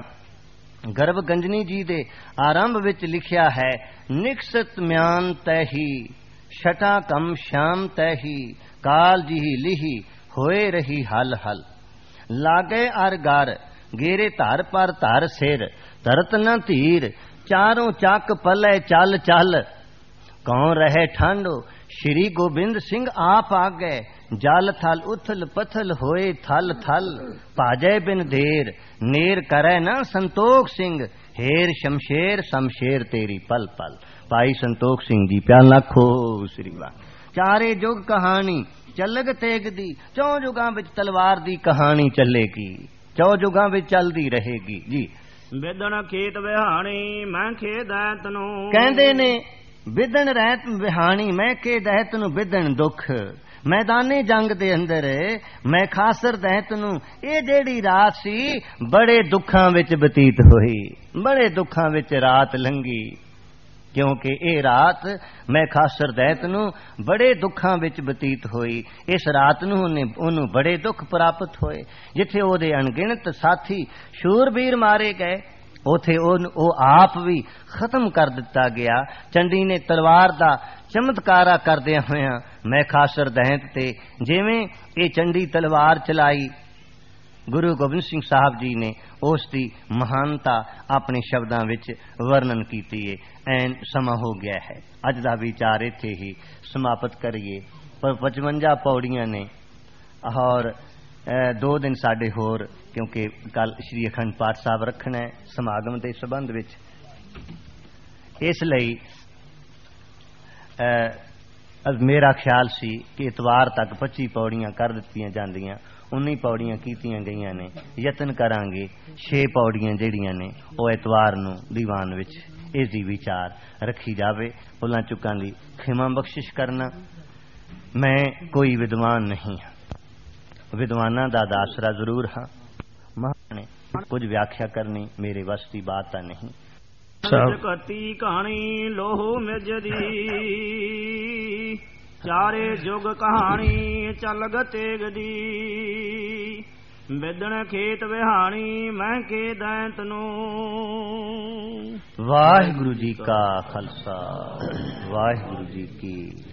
ਗਰਭਗੰਜਨੀ ਜੀ ਦੇ ਆਰੰਭ ਵਿੱਚ ਲਿਖਿਆ ਹੈ, ਨਿਕਸਤ ਮਿਆਨ ਤੈਹੀ ਛਟਾ ਕਮ ਸ਼ਾਮ ਤੈਹੀ, ਕਾਲ ਜੀ ਲਿਹੀ ਹੋਏ ਰਹੀ ਹਲ ਹਲ, ਲਾਗੇ ਅਰ ਗਰ ਗੇਰੇ ਧਰ ਪਰ ਧਰ ਸਿਰ, ਧਰਤ ਨ ਧੀਰ ਚਾਰੋਂ ਚੱਕ ਪਲੇ ਚੱਲ ਚੱਲ, ਕੌਣ ਰਹੇ ਠੰਡੋ ਸ਼੍ਰੀ ਗੋਬਿੰਦ ਸਿੰਘ ਆਪ ਆ ਗਏ, ਜਲ ਥਲ ਉਥਲ ਪਥਲ ਹੋਏ ਥਲ ਥਲ, ਭਾਜੈ ਬਿਨ ਦੇਰ ਨੇਰ ਕਰੈ ਨਾ ਸੰਤੋਖ ਸਿੰਘ, ਹੇਰ ਸ਼ਮਸ਼ੇਰ ਸ਼ਮਸ਼ੇਰ ਤੇਰੀ ਪਲ ਪਲ। ਭਾਈ ਸੰਤੋਖ ਸਿੰਘ ਜੀ ਪਿਆਲਾ ਖੋ ਸ੍ਰੀ ਵਾਹਿਗੁਰੂ। ਚਾਰੇ ਜੁਗ ਕਹਾਣੀ ਚੱਲਗ ਤੇਗ ਦੀ, ਚੌ ਜੁਗਾਂ ਵਿੱਚ ਤਲਵਾਰ ਦੀ ਕਹਾਣੀ ਚੱਲੇਗੀ, ਚੌ ਜੁਗਾਂ ਵਿੱਚ ਚੱਲਦੀ ਰਹੇਗੀ ਜੀ। ਵਿਦਣ ਖੇਤ ਵਿਹਾਣੀ ਮੈਂ ਖੇ ਦੈਂਤ ਨੂੰ, ਕਹਿੰਦੇ ਨੇ ਵਿਦਣ ਰਹਿਤ ਵਿਹਾਣੀ ਮੈਂ ਕੇ ਦੈਂਤ ਨੂੰ, ਵਿਦਣ ਦੁੱਖ ਮੈਦਾਨੇ ਜੰਗ ਦੇ ਅੰਦਰ ਮੈਂ ਖਾਸਰ ਦੈਂਤ ਨੂੰ, ਇਹ ਜਿਹੜੀ ਰਾਤ ਸੀ ਬੜੇ ਦੁੱਖਾਂ ਵਿੱਚ ਬਤੀਤ ਹੋਈ, ਬੜੇ ਦੁੱਖਾਂ ਵਿੱਚ ਰਾਤ ਲੰਘੀ, ਕਿਉਂਕਿ ਇਹ ਰਾਤ ਮੈਂ ਖਾਸਰ ਦੈਂਤ ਨੂੰ ਬੜੇ ਦੁੱਖਾਂ ਵਿੱਚ ਬਤੀਤ ਹੋਈ। ਇਸ ਰਾਤ ਨੂੰ ਉਹਨੂੰ ਬੜੇ ਦੁੱਖ ਪ੍ਰਾਪਤ ਹੋਏ, ਜਿੱਥੇ ਉਹਦੇ ਅਣਗਿਣਤ ਸਾਥੀ ਸ਼ੂਰਬੀਰ ਮਾਰੇ ਗਏ, ਉਥੇ ਉਹ ਆਪ ਵੀ ਖਤਮ ਕਰ ਦਿੱਤਾ ਗਿਆ। ਚੰਡੀ ਨੇ ਤਲਵਾਰ ਦਾ ਚਮਤਕਾਰਾ ਕਰਦਿਆਂ ਹੋਇਆਂ ਮੈਂ ਖਾਸਰ ਦੈਂਤ ਤੇ ਜਿਵੇਂ ਇਹ ਚੰਡੀ ਤਲਵਾਰ ਚਲਾਈ, ਗੁਰੂ ਗੋਬਿੰਦ ਸਿੰਘ ਸਾਹਿਬ ਜੀ ਨੇ ਉਸ ਦੀ ਮਹਾਨਤਾ ਆਪਣੇ ਸ਼ਬਦਾਂ ਵਿੱਚ ਵਰਣਨ ਕੀਤੀ ਹੈ। ਐਨ ਸਮਾਂ ਹੋ ਗਿਆ ਹੈ, ਅੱਜ ਦਾ ਵਿਚਾਰ ਇੱਥੇ ਹੀ ਸਮਾਪਤ ਕਰੀਏ। ਪਰ 55 ਪੌੜੀਆਂ ਨੇ ਔਰ 2 ਦਿਨ ਸਾਡੇ ਹੋਰ, ਕਿਉਂਕਿ ਕੱਲ ਸ਼੍ਰੀ ਅਖੰਡ ਪਾਠ ਸਾਹਿਬ ਰੱਖਣਾ ਹੈ ਸਮਾਗਮ ਦੇ ਸੰਬੰਧ ਵਿੱਚ। ਇਸ ਲਈ ਮੇਰਾ ਖਿਆਲ ਸੀ ਕਿ ਇਤਵਾਰ ਤੱਕ 25 ਪੌੜੀਆਂ ਕਰ ਦਿੱਤੀਆਂ ਜਾਂਦੀਆਂ, 19 ਪੌੜੀਆਂ ਕੀਤੀਆਂ ਗਈਆਂ ਨੇ। ਯਤਨ ਕਰਾਂਗੇ 6 ਪੌੜੀਆਂ ਜਿਹੜੀਆਂ ਨੇ ਉਹ ਇਤਵਾਰ ਨੂੰ ਦੀਵਾਨ ਵਿੱਚ ਇਸ ਦੀ ਵਿਚਾਰ ਰੱਖੀ ਜਾਵੇ। ਭੁੱਲਾਂ ਚੁੱਕਾਂ ਲਈ ਖਿਮਾ ਬਖਸ਼ਿਸ਼ ਕਰਨਾ। ਮੈਂ ਕੋਈ ਵਿਦਵਾਨ ਨਹੀਂ ਹਾਂ, ਵਿਦਵਾਨਾਂ ਦਾ ਆਸਰਾ ਜ਼ਰੂਰ ਹਾਂ। ਮਹਾਨੇ ਕੁਝ ਵਿਆਖਿਆ ਕਰਨੀ ਮੇਰੇ ਵੱਸ ਦੀ ਬਾਤ ਤਾਂ ਨਹੀਂ। ਕਤੀ ਕਹਾਣੀ ਲੋਹ ਮਿਜਦੀ, ਚਾਰੇ ਜੁਗ ਕਹਾਣੀ ਚੱਲ ਗਤੇਗਦੀ। ਬਿਦਣ ਖੇਤ ਵਿਹਾਣੀ ਮੈਂ ਕੇ ਦੈਂਤ ਨੂੰ। ਵਾਹਿਗੁਰੂ ਜੀ ਕਾ ਖਾਲਸਾ, ਵਾਹਿਗੁਰੂ ਜੀ ਕੀ